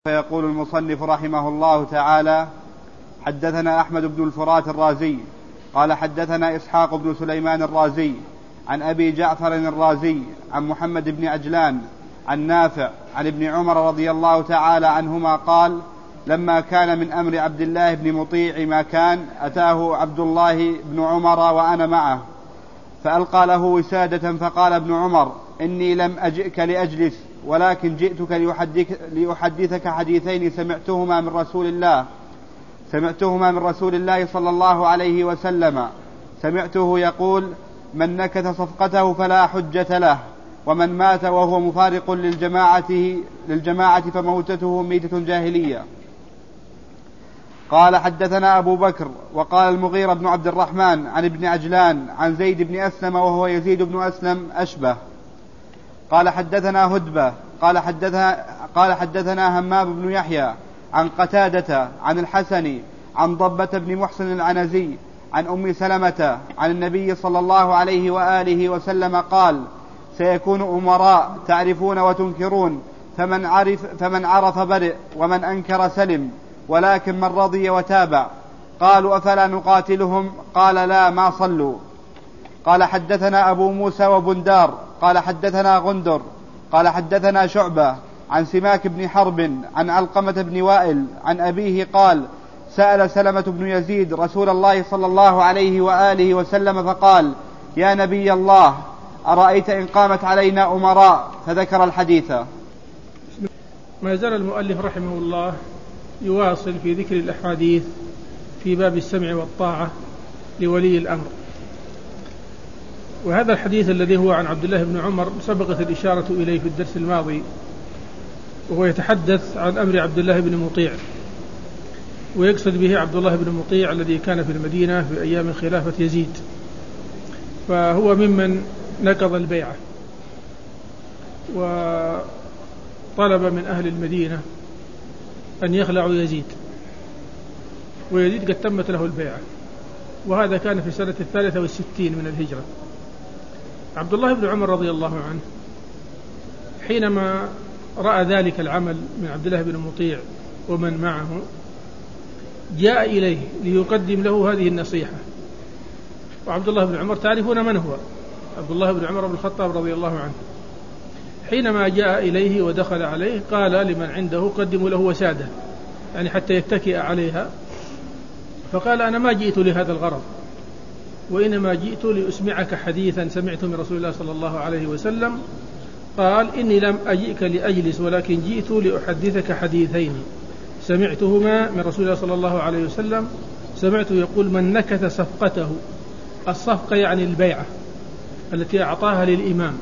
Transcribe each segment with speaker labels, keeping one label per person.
Speaker 1: فيقول المصنف رحمه الله تعالى: حدثنا أحمد بن الفرات الرازي قال حدثنا إسحاق بن سليمان الرازي عن أبي جعفر الرازي عن محمد بن عجلان عن نافع عن ابن عمر رضي الله تعالى عنهما قال: لما كان من أمر عبد الله بن مطيع ما كان، أتاه عبد الله بن عمر وأنا معه فألقى له وسادة، فقال ابن عمر: إني لم أجئك لأجلس، ولكن جئتك لأحدثك حديثين سمعتهما من رسول الله صلى الله عليه وسلم. سمعته يقول: من نكث صفقته فلا حجة له، ومن مات وهو مفارق للجماعة فموتته ميتة جاهلية. قال: حدثنا أبو بكر. وقال المغيرة بن عبد الرحمن عن ابن عجلان عن زيد بن أسلم وهو يزيد بن أسلم أشبه. قال: حدثنا هدبة قال حدثنا همام بن يحيى عن قتادة عن الحسن عن ضبة بن محسن العنزي عن أم سلمة عن النبي صلى الله عليه وآله وسلم قال: سيكون أمراء تعرفون وتنكرون، فمن عرف برئ ومن أنكر سلم، ولكن من رضي وتابع. قالوا: أفلا نقاتلهم؟ قال: لا، ما صلوا. قال: حدثنا أبو موسى وبندار قال حدثنا غندر قال حدثنا شعبة عن سماك بن حرب عن علقمة بن وائل عن أبيه قال: سأل سلمة بن يزيد رسول الله صلى الله عليه وآله وسلم فقال: يا نبي الله، أرأيت إن قامت علينا أمراء؟ فذكر الحديث.
Speaker 2: ما زال المؤلف رحمه الله يواصل في ذكر الأحاديث في باب السمع والطاعة لولي الأمر. وهذا الحديث الذي هو عن عبد الله بن عمر سبقت الإشارة إليه في الدرس الماضي، وهو يتحدث عن أمر عبد الله بن مطيع، ويقصد به عبد الله بن مطيع الذي كان في المدينة في أيام خلافة يزيد، فهو ممن نقض البيعة وطلب من أهل المدينة أن يخلعوا يزيد، ويزيد قد تمت له البيعة، وهذا كان في سنة 63 من الهجرة. عبد الله بن عمر رضي الله عنه حينما رأى ذلك العمل من عبد الله بن مطيع ومن معه جاء إليه ليقدم له هذه النصيحة. وعبد الله بن عمر تعرفون من هو؟ عبد الله بن عمر بن الخطاب رضي الله عنه. حينما جاء إليه ودخل عليه قال لمن عنده: قدموا له وسادة، يعني حتى يتكئ عليها. فقال: أنا ما جئت لهذا الغرض، وإنما جئت لأسمعك حديثا سمعته من رسول الله صلى الله عليه وسلم. قال: إني لم أجئك لأجلس، ولكن جئت لأحدثك حديثين سمعتهما من رسول الله صلى الله عليه وسلم. سمعته يقول: من نكث صفقته، الصفقة يعني البيعة التي أعطاها للإمام،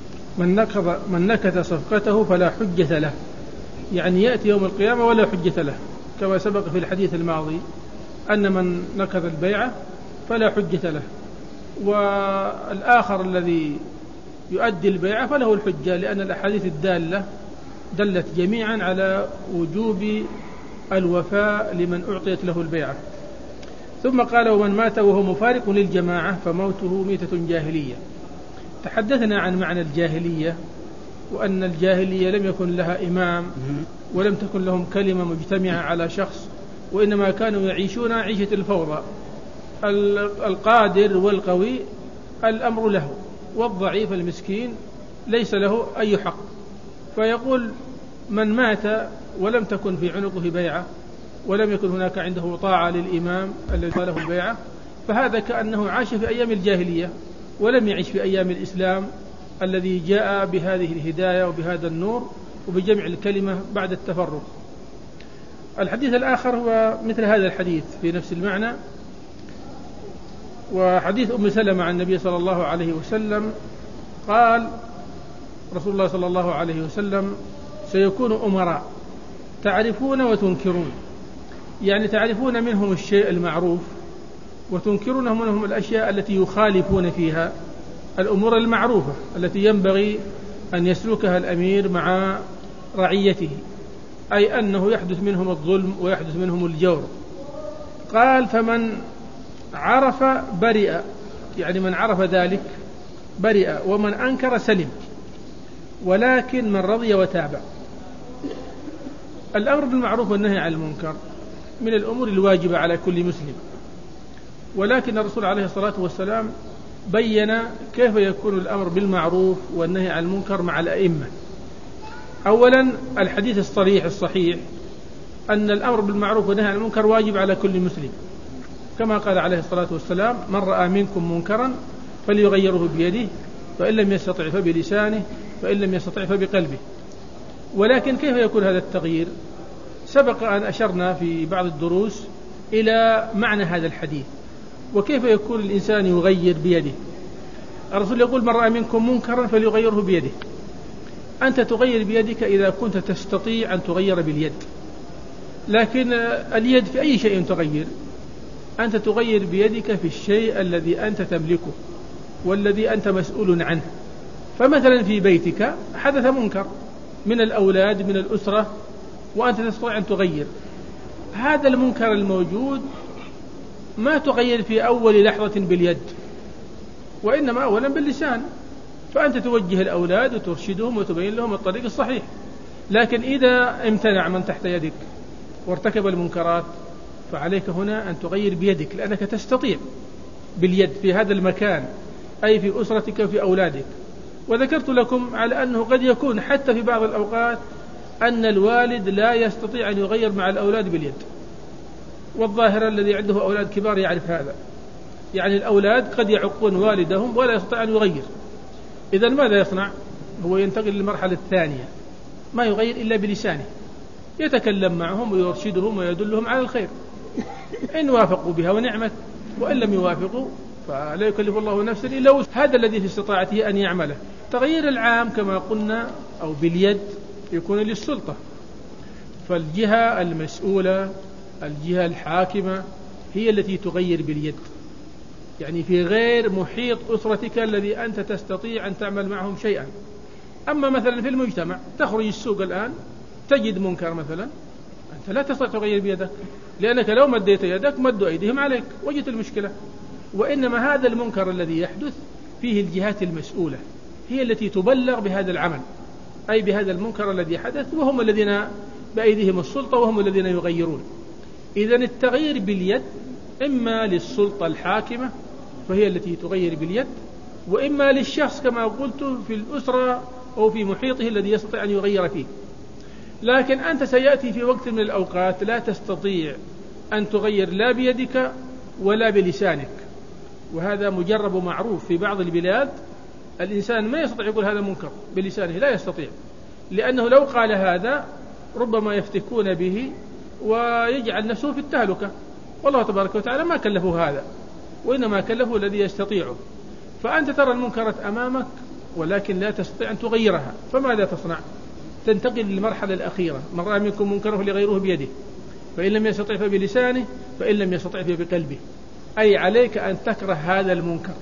Speaker 2: من نكث صفقته فلا حجة له، يعني يأتي يوم القيامة ولا حجة له، كما سبق في الحديث الماضي أن من نكث البيعة فلا حجة له، والآخر الذي يؤدي البيعة فله الحجة، لأن الأحاديث دلت جميعا على وجوب الوفاء لمن أعطيت له البيعة. ثم قال: ومن مات وهو مفارق للجماعة فموته ميتة جاهلية. تحدثنا عن معنى الجاهلية، وأن الجاهلية لم يكن لها إمام ولم تكن لهم كلمة مجتمعة على شخص، وإنما كانوا يعيشون عيشة الفوضى. القادر والقوي الأمر له، والضعيف المسكين ليس له أي حق. فيقول: من مات ولم تكن في عنقه بيعة، ولم يكن هناك عنده طاعة للإمام الذي له البيعة، فهذا كأنه عاش في أيام الجاهلية ولم يعيش في أيام الإسلام الذي جاء بهذه الهداية وبهذا النور وبجمع الكلمة بعد التفرق. الحديث الآخر هو مثل هذا الحديث في نفس المعنى، وحديث أم سلمة عن النبي صلى الله عليه وسلم قال رسول الله صلى الله عليه وسلم: سيكون أمراء تعرفون وتنكرون، يعني تعرفون منهم الشيء المعروف وتنكرون منهم الأشياء التي يخالفون فيها الأمور المعروفة التي ينبغي أن يسلكها الأمير مع رعيته، أي أنه يحدث منهم الظلم ويحدث منهم الجور. قال: فمن عرف برئ، يعني من عرف ذلك برئ، ومن أنكر سلم، ولكن من رضي وتابع. الأمر بالمعروف والنهي عن المنكر من الأمور الواجبة على كل مسلم، ولكن الرسول عليه الصلاة والسلام بين كيف يكون الأمر بالمعروف والنهي عن المنكر مع الأئمة. أولا الحديث الصريح الصحيح أن الأمر بالمعروف والنهي عن المنكر واجب على كل مسلم، كما قال عليه الصلاة والسلام: من رأى منكم منكرا فليغيره بيده، فإن لم يستطع فبلسانه، فإن لم يستطع فبقلبه. ولكن كيف يكون هذا التغيير؟ سبق أن أشرنا في بعض الدروس إلى معنى هذا الحديث وكيف يكون الإنسان يغير بيده. الرسول يقول: من رأى منكم منكرا فليغيره بيده. أنت تغير بيدك إذا كنت تستطيع أن تغير باليد، لكن اليد في أي شيء تغير. أنت تغير بيدك في الشيء الذي أنت تملكه والذي أنت مسؤول عنه. فمثلا في بيتك حدث منكر من الأولاد من الأسرة وأنت تستطيع أن تغير هذا المنكر الموجود، ما تغير في أول لحظة باليد، وإنما أولا باللسان، فأنت توجه الأولاد وترشدهم وتبين لهم الطريق الصحيح. لكن إذا امتنع من تحت يدك وارتكب المنكرات فعليك هنا أن تغير بيدك، لأنك تستطيع باليد في هذا المكان، أي في أسرتك وفي أولادك. وذكرت لكم على أنه قد يكون حتى في بعض الأوقات أن الوالد لا يستطيع أن يغير مع الأولاد باليد، والظاهر الذي عنده أولاد كبار يعرف هذا. يعني الأولاد قد يعقون والدهم ولا يستطيع أن يغير. إذن ماذا يصنع؟ هو ينتقل للمرحلة الثانية، ما يغير إلا بلسانه، يتكلم معهم ويرشدهم ويدلهم على الخير، إن وافقوا بها ونعمت، وإن لم يوافقوا فلا يكلف الله نفسا إلا وسعها. هذا الذي في استطاعته أن يعمله. تغيير العام كما قلنا أو باليد يكون للسلطة، فالجهة المسؤولة الجهة الحاكمة هي التي تغير باليد، يعني في غير محيط أسرتك الذي أنت تستطيع أن تعمل معهم شيئا. أما مثلا في المجتمع تخرج السوق الآن تجد منكر مثلا، أنت لا تستطيع تغير بيدك، لأنك لو مديت يدك مدوا أيديهم عليك وجدت المشكلة. وإنما هذا المنكر الذي يحدث فيه الجهات المسؤولة هي التي تبلغ بهذا العمل، أي بهذا المنكر الذي حدث، وهم الذين بأيديهم السلطة وهم الذين يغيرون. إذن التغيير باليد إما للسلطة الحاكمة فهي التي تغير باليد، وإما للشخص كما قلت في الأسرة أو في محيطه الذي يستطيع أن يغير فيه. لكن أنت سيأتي في وقت من الأوقات لا تستطيع أن تغير لا بيدك ولا بلسانك، وهذا مجرب ومعروف في بعض البلاد. الإنسان ما يستطيع يقول هذا منكر بلسانه، لا يستطيع، لأنه لو قال هذا ربما يفتكون به ويجعل نفسه في التهلكة، والله تبارك وتعالى ما كلفه هذا، وإنما كلفه الذي يستطيعه. فأنت ترى المنكرات أمامك ولكن لا تستطيع أن تغيرها، فماذا تصنع؟ تنتقل للمرحلة الأخيرة: من رأى منكم منكرا فليغيره بيده، فإن لم يستطع فبلسانه، فإن لم يستطع فبقلبه. أي عليك أن تكره هذا المنكر،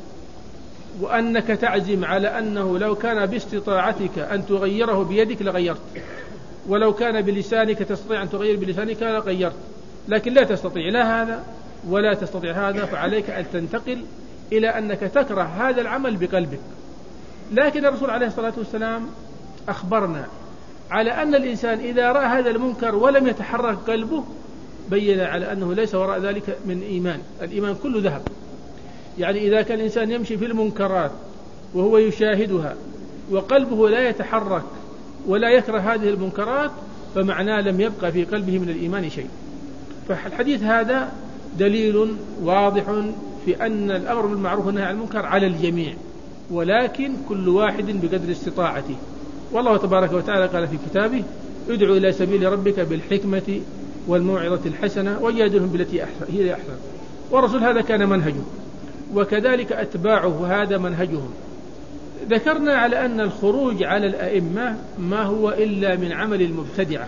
Speaker 2: وأنك تعزم على أنه لو كان باستطاعتك أن تغيره بيدك لغيرت، ولو كان بلسانك تستطيع أن تغير بلسانك لغيرت، لكن لا تستطيع لا هذا ولا تستطيع هذا، فعليك أن تنتقل إلى أنك تكره هذا العمل بقلبك. لكن الرسول عليه الصلاة والسلام أخبرنا على أن الإنسان إذا رأى هذا المنكر ولم يتحرك قلبه بين على أنه ليس وراء ذلك من إيمان. الإيمان كله ذهب. يعني إذا كان الإنسان يمشي في المنكرات وهو يشاهدها وقلبه لا يتحرك ولا يكره هذه المنكرات فمعناه لم يبقى في قلبه من الإيمان شيء. فالحديث هذا دليل واضح في أن الأمر بالمعروف والنهي عن المنكر على الجميع، ولكن كل واحد بقدر استطاعته. والله تبارك وتعالى قال في كتابه: ادعو إلى سبيل ربك بالحكمة والموعظة الحسنة وجادلهم بالتي هي أحسن. والرسول هذا كان منهجه، وكذلك أتباعه هذا منهجهم. ذكرنا على أن الخروج على الأئمة ما هو إلا من عمل المبتدعة،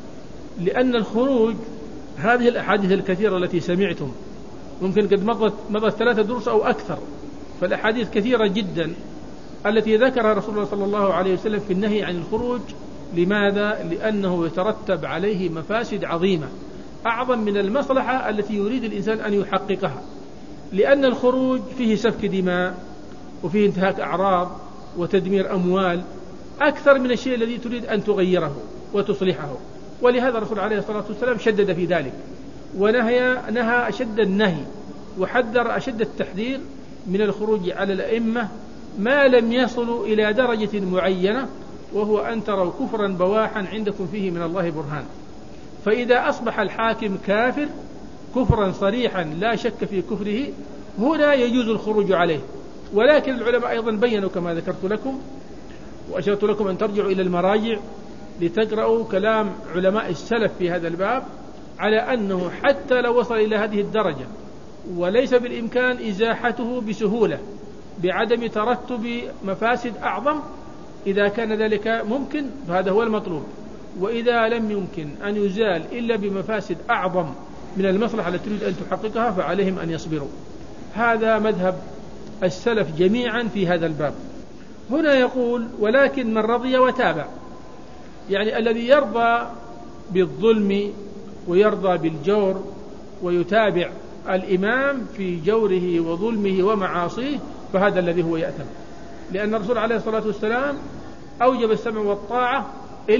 Speaker 2: لأن الخروج هذه الأحاديث الكثيرة التي سمعتم ممكن قد مضت 3 دروس أو أكثر، فالأحاديث كثيرة جدا التي ذكرها رسول الله صلى الله عليه وسلم في النهي عن الخروج. لماذا؟ لأنه يترتب عليه مفاسد عظيمة أعظم من المصلحة التي يريد الإنسان أن يحققها، لأن الخروج فيه سفك دماء وفيه انتهاك أعراض وتدمير أموال أكثر من الشيء الذي تريد أن تغيره وتصلحه. ولهذا الرسول عليه الصلاة والسلام شدد في ذلك، نهى أشد النهي، وحذر أشد التحذير من الخروج على الأئمة ما لم يصلوا إلى درجة معينة، وهو أن تروا كفرا بواحا عندكم فيه من الله برهان. فإذا أصبح الحاكم كافر كفرا صريحا لا شك في كفره، هنا يجوز الخروج عليه. ولكن العلماء أيضا بيّنوا كما ذكرت لكم وأشرت لكم أن ترجعوا إلى المراجع لتقرأوا كلام علماء السلف في هذا الباب، على أنه حتى لو وصل إلى هذه الدرجة وليس بالإمكان إزاحته بسهولة بعدم ترتب مفاسد أعظم، إذا كان ذلك ممكن فهذا هو المطلوب، وإذا لم يمكن أن يزال إلا بمفاسد أعظم من المصلحة التي تريد أن تحققها فعليهم أن يصبروا. هذا مذهب السلف جميعا في هذا الباب. هنا يقول ولكن من رضي وتابع، يعني الذي يرضى بالظلم ويرضى بالجور ويتابع الإمام في جوره وظلمه ومعاصيه فهذا الذي هو يأثم، لأن الرسول عليه الصلاة والسلام أوجب السمع والطاعة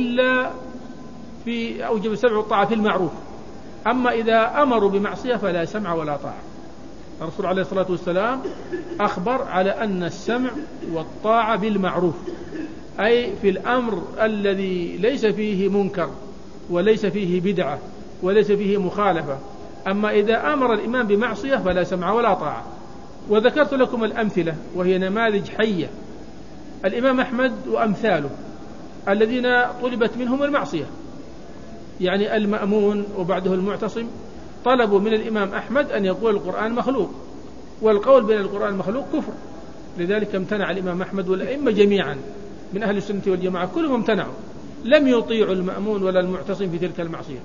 Speaker 2: أوجب السمع والطاعة في المعروف، أما إذا أمروا بمعصية فلا سمع ولا طاعة. الرسول عليه الصلاة والسلام أخبر على أن السمع والطاعة بالمعروف، أي في الأمر الذي ليس فيه منكر وليس فيه بدعة وليس فيه مخالفة. أما إذا أمر الإمام بمعصية فلا سمع ولا طاعة. وذكرت لكم الأمثلة وهي نماذج حية، الإمام أحمد وأمثاله الذين طلبت منهم المعصية، يعني المأمون وبعده المعتصم طلبوا من الإمام أحمد أن يقول القرآن مخلوق، والقول بأن القرآن مخلوق كفر، لذلك امتنع الإمام أحمد والأئمة جميعا من أهل السنة والجماعة كلهم امتنعوا، لم يطيعوا المأمون ولا المعتصم في تلك المعصية،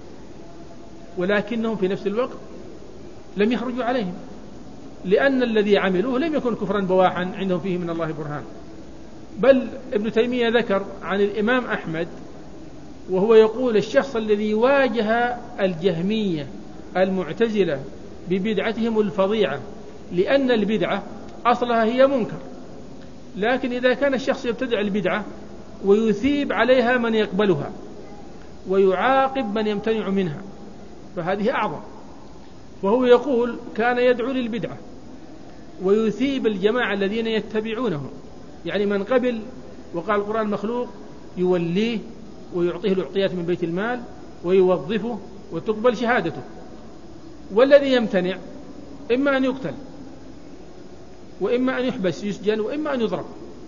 Speaker 2: ولكنهم في نفس الوقت لم يخرجوا عليهم، لأن الذي عملوه لم يكن كفرا بواحا عندهم فيه من الله برهان. بل ابن تيمية ذكر عن الإمام أحمد وهو يقول الشخص الذي واجه الجهمية المعتزلة ببدعتهم الفظيعة، لأن البدعة أصلها هي منكر، لكن إذا كان الشخص يبتدع البدعة ويثيب عليها من يقبلها ويعاقب من يمتنع منها فهذه أعظم. وهو يقول كان يدعو للبدعة ويثيب الجماعة الذين يتبعونه، يعني من قبل وقال القرآن مخلوق يوليه ويعطيه الأعطيات من بيت المال ويوظفه وتقبل شهادته، والذي يمتنع إما أن يقتل وإما أن يحبس يسجن وإما أن يضرب.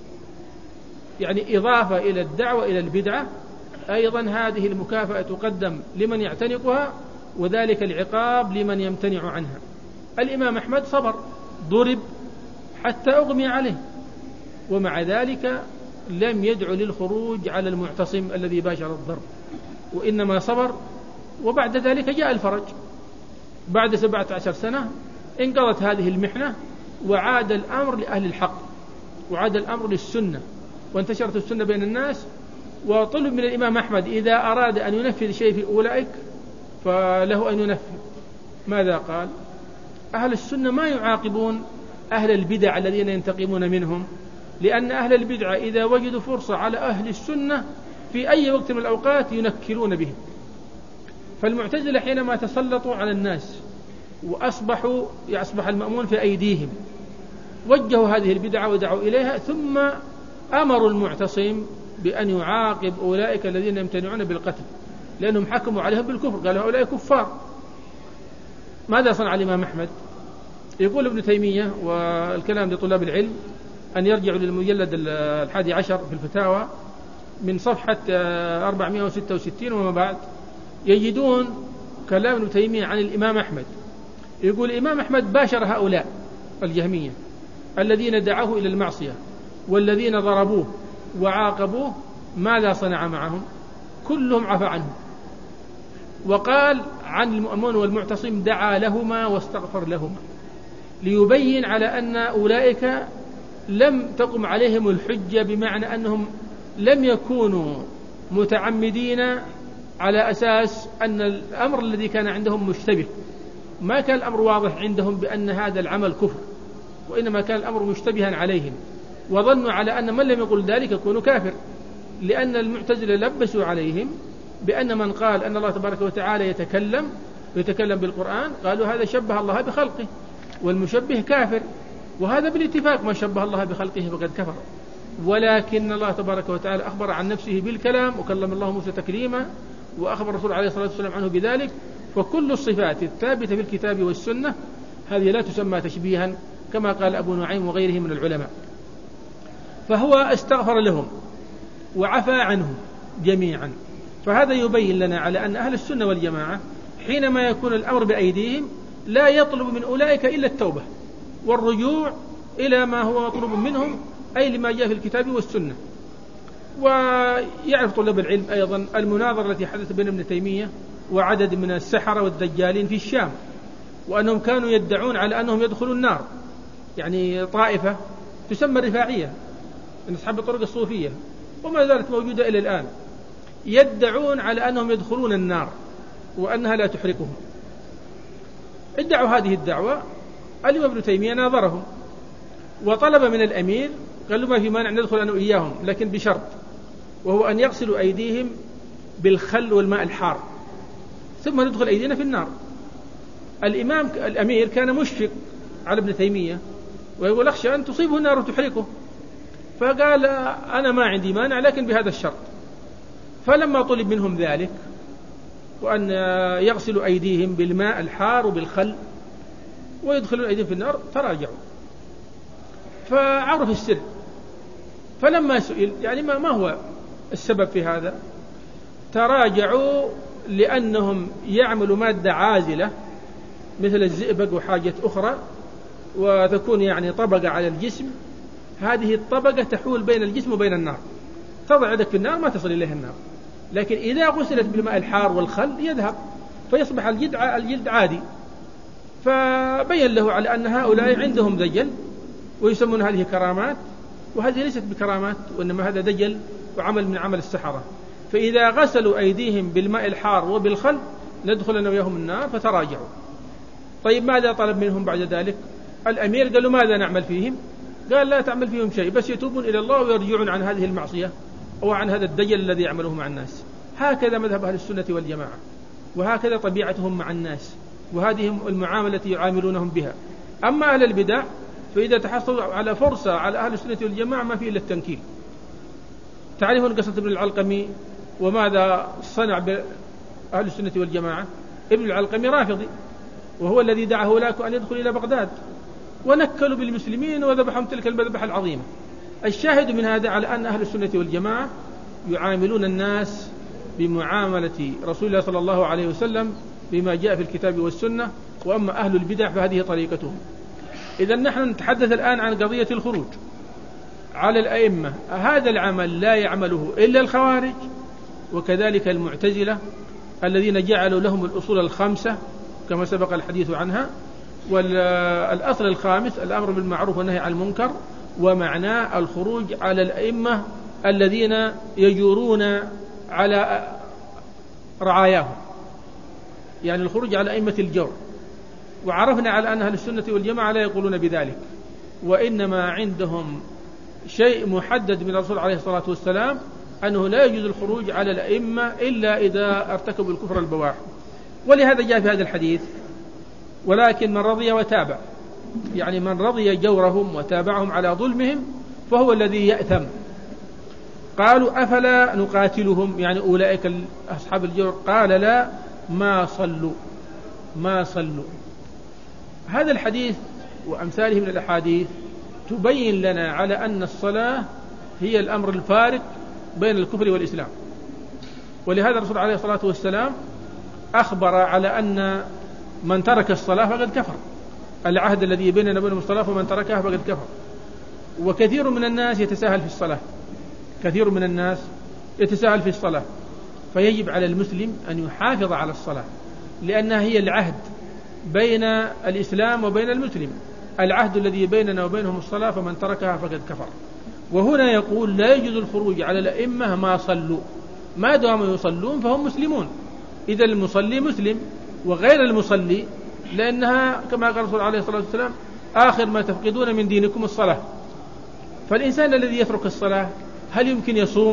Speaker 2: يعني إضافة إلى الدعوة إلى البدعة أيضا هذه المكافأة تقدم لمن يعتنقها، وذلك العقاب لمن يمتنع عنها. الإمام أحمد صبر، ضرب حتى أغمي عليه، ومع ذلك لم يدعو للخروج على المعتصم الذي باشر الضرب، وإنما صبر. وبعد ذلك جاء الفرج، بعد 17 سنة انقضت هذه المحنة وعاد الأمر لأهل الحق وعاد الأمر للسنة وانتشرت السنة بين الناس. وطلب من الإمام أحمد إذا أراد أن ينفذ شيء في أولئك فله أن ينفذ. ماذا قال؟ أهل السنة ما يعاقبون أهل البدع الذين ينتقمون منهم، لأن أهل البدع إذا وجدوا فرصة على أهل السنة في أي وقت من الأوقات ينكلون بهم. فالمعتزلة حينما تسلطوا على الناس يصبح المأمون في أيديهم، وجهوا هذه البدعة ودعوا إليها، ثم أمروا المعتصم بأن يعاقب أولئك الذين يمتنعون بالقتل، لأنهم حكموا عليهم بالكفر، قالوا هؤلاء كفار. ماذا صنع الإمام أحمد؟ يقول ابن تيمية، والكلام لطلاب العلم أن يرجعوا للمجلد 11 في الفتاوى من صفحة 466 وما بعد، يجدون كلام ابن تيمية عن الإمام أحمد. يقول الإمام أحمد باشر هؤلاء الجهمية الذين دعوه إلى المعصية والذين ضربوه وعاقبوه، ماذا صنع معهم؟ كلهم عفى عنهم، وقال عن المأمون والمعتصم دعا لهما واستغفر لهما، ليبين على أن أولئك لم تقم عليهم الحجة، بمعنى أنهم لم يكونوا متعمدين على أساس أن الأمر الذي كان عندهم مشتبه، ما كان الأمر واضح عندهم بأن هذا العمل كفر، وإنما كان الأمر مشتبها عليهم، وظنوا على أن من لم يقل ذلك يكون كافر، لأن المعتزلة لبسوا عليهم بأن من قال أن الله تبارك وتعالى يتكلم بالقرآن قالوا هذا شبه الله بخلقه، والمشبه كافر، وهذا بالاتفاق ما شبه الله بخلقه فقد كفر. ولكن الله تبارك وتعالى أخبر عن نفسه بالكلام، وكلم الله موسى تكليما، وأخبر الرسول عليه الصلاة والسلام عنه بذلك. فكل الصفات الثابتة في الكتاب والسنة هذه لا تسمى تشبيها كما قال أبو نعيم وغيره من العلماء. فهو استغفر لهم وعفى عنهم جميعا. فهذا يبين لنا على أن أهل السنة والجماعة حينما يكون الأمر بأيديهم لا يطلب من أولئك إلا التوبة والرجوع إلى ما هو مطلوب منهم، أي لما جاء في الكتاب والسنة. ويعرف طلاب العلم أيضا المناظرة التي حدثت بين ابن تيمية وعدد من السحرة والدجالين في الشام، وأنهم كانوا يدعون على أنهم يدخلون النار، يعني طائفة تسمى الرفاعية من أصحاب الطرق الصوفية وما زالت موجودة إلى الآن، يدعون على أنهم يدخلون النار وأنها لا تحرقهم. ادعوا هذه الدعوة. الإمام ابن تيمية ناظرهم وطلب من الأمير، قال له ما في مانع ندخل أنا وإياهم، لكن بشرط، وهو أن يغسلوا أيديهم بالخل والماء الحار ثم ندخل أيدينا في النار. الأمير كان مشفق على ابن تيمية ويقول أخشى أن تصيبه النار وتحرقه، فقال أنا ما عندي مانع لكن بهذا الشرط. فلما طلب منهم ذلك وأن يغسلوا أيديهم بالماء الحار وبالخل ويدخلوا أيديهم في النار تراجعوا، فعرف السر. فلما سئل يعني ما هو السبب في هذا، تراجعوا لأنهم يعملوا مادة عازلة مثل الزئبق وحاجة أخرى، وتكون يعني طبقة على الجسم، هذه الطبقة تحول بين الجسم وبين النار، تضع يدك في النار ما تصل إليها النار، لكن إذا غسلت بالماء الحار والخل يذهب فيصبح الجلد عادي. فبين له على أن هؤلاء عندهم دجل ويسمون هذه كرامات، وهذه ليست بكرامات وإنما هذا دجل وعمل من عمل السحرة. فإذا غسلوا أيديهم بالماء الحار وبالخل ندخل أنا وياهم النار، فتراجعوا. طيب ماذا طلب منهم بعد ذلك؟ الأمير قال له ماذا نعمل فيهم؟ قال لا تعمل فيهم شيء، بس يتوبون إلى الله ويرجعون عن هذه المعصية أو عن هذا الدجل الذي يعمله مع الناس. هكذا مذهب أهل السنة والجماعة، وهكذا طبيعتهم مع الناس، وهذه المعاملة التي يعاملونهم بها. أما أهل البدع فإذا تحصلوا على فرصة على أهل السنة والجماعة ما فيه إلا التنكيل. تعرفون قصة ابن العلقمي وماذا صنع بأهل السنة والجماعة؟ ابن العلقمي رافضي، وهو الذي دعا هولاك أن يدخل إلى بغداد، ونكلوا بالمسلمين وذبحهم تلك المذبحة العظيمة. الشاهد من هذا على أن أهل السنة والجماعة يعاملون الناس بمعاملة رسول الله صلى الله عليه وسلم بما جاء في الكتاب والسنة. وأما أهل البدع فهذه طريقتهم. إذا نحن نتحدث الآن عن قضية الخروج على الأئمة. هذا العمل لا يعمله إلا الخوارج، وكذلك المعتزلة الذين جعلوا لهم الأصول الخمسة كما سبق الحديث عنها. والأصل الخامس الأمر بالمعروف والنهي عن المنكر، ومعناه الخروج على الأئمة الذين يجورون على رعاياهم، يعني الخروج على أئمة الجور. وعرفنا على أن أهل السنة والجماعة لا يقولون بذلك، وإنما عندهم شيء محدد من الرسول عليه الصلاة والسلام أنه لا يجوز الخروج على الأئمة إلا إذا ارتكبوا الكفر البواح. ولهذا جاء في هذا الحديث ولكن من رضي وتابع، يعني من رضي جورهم وتابعهم على ظلمهم فهو الذي يأثم. قالوا أفلا نقاتلهم، يعني أولئك أصحاب الجور؟ قال لا، ما صلوا. هذا الحديث وأمثاله من الأحاديث تبين لنا على أن الصلاة هي الأمر الفارق بين الكفر والإسلام. ولهذا الرسول عليه الصلاة والسلام أخبر على أن من ترك الصلاة فقد كفر، العهد الذي بيننا وبينهم الصلاة فمن تركها فقد كفر. وكثير من الناس يتساهل في الصلاة، كثير من الناس يتساهل في الصلاة، فيجب على المسلم أن يحافظ على الصلاة، لأنها هي العهد بين الإسلام وبين المسلم، العهد الذي بيننا وبينهم الصلاة فمن تركها فقد كفر. وهنا يقول لا يجوز الخروج على الأئمة ما صلوا، ما دام يصلون فهم مسلمون. إذا المصلي مسلم وغير المصلي، لأنها كما قال الرسول عليه الصلاة والسلام آخر ما تفقدون من دينكم الصلاة. فالإنسان الذي يترك الصلاة هل يمكن يصوم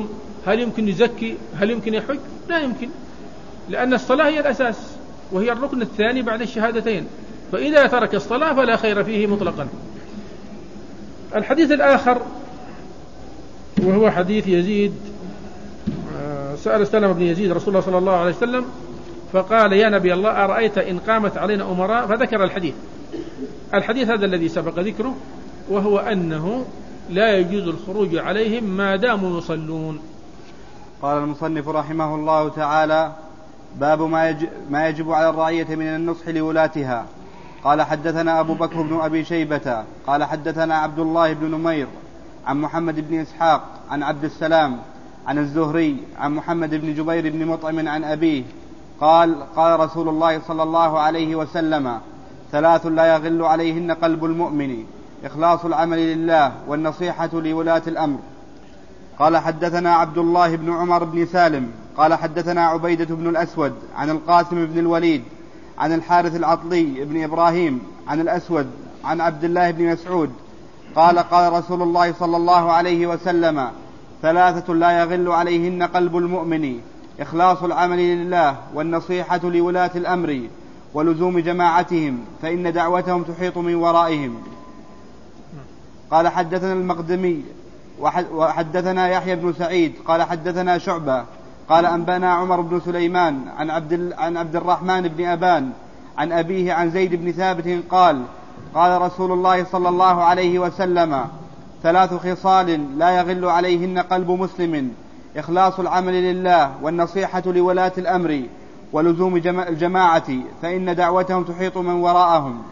Speaker 2: هل يمكن يزكي؟ هل يمكن يحج؟ لا يمكن، لأن الصلاة هي الأساس وهي الركن الثاني بعد الشهادتين، فإذا ترك الصلاة فلا خير فيه مطلقا. الحديث الآخر وهو حديث يزيد، سأل سلمة بن يزيد رسول الله صلى الله عليه وسلم فقال يا نبي الله أرأيت إن قامت علينا أمراء، فذكر الحديث هذا الذي سبق ذكره، وهو أنه لا يجوز الخروج عليهم ما داموا يصلون.
Speaker 1: قال المصنف رحمه الله تعالى: باب ما يجب على الرعية من النصح لولاتها. قال حدثنا أبو بكر بن أبي شيبة قال حدثنا عبد الله بن نمير عن محمد بن إسحاق عن عبد السلام عن الزهري عن محمد بن جبير بن مطعم عن أبيه قال: قال رسول الله صلى الله عليه وسلم: 3 لا يغل عليهن قلب المؤمن: إخلاص العمل لله والنصيحة لولاة الأمر. قال حدثنا عبد الله بن عمر بن سالم قال حدثنا عبيدة بن الأسود عن القاسم بن الوليد عن الحارث العطلي بن إبراهيم عن الأسود عن عبد الله بن مسعود قال: قال رسول الله صلى الله عليه وسلم: 3 لا يغل عليهن قلب المؤمن: إخلاص العمل لله والنصيحة لولاة الأمر ولزوم جماعتهم فإن دعوتهم تحيط من ورائهم. قال حدثنا المقدمي وحدثنا يحيى بن سعيد قال حدثنا شعبة قال أنبأنا عمر بن سليمان عن عبد الرحمن بن أبان عن أبيه عن زيد بن ثابت قال: قال رسول الله صلى الله عليه وسلم: 3 خصال لا يغل عليهن قلب مسلم: إخلاص العمل لله والنصيحة لولاة الأمر ولزوم الجماعة فإن دعوتهم تحيط من وراءهم.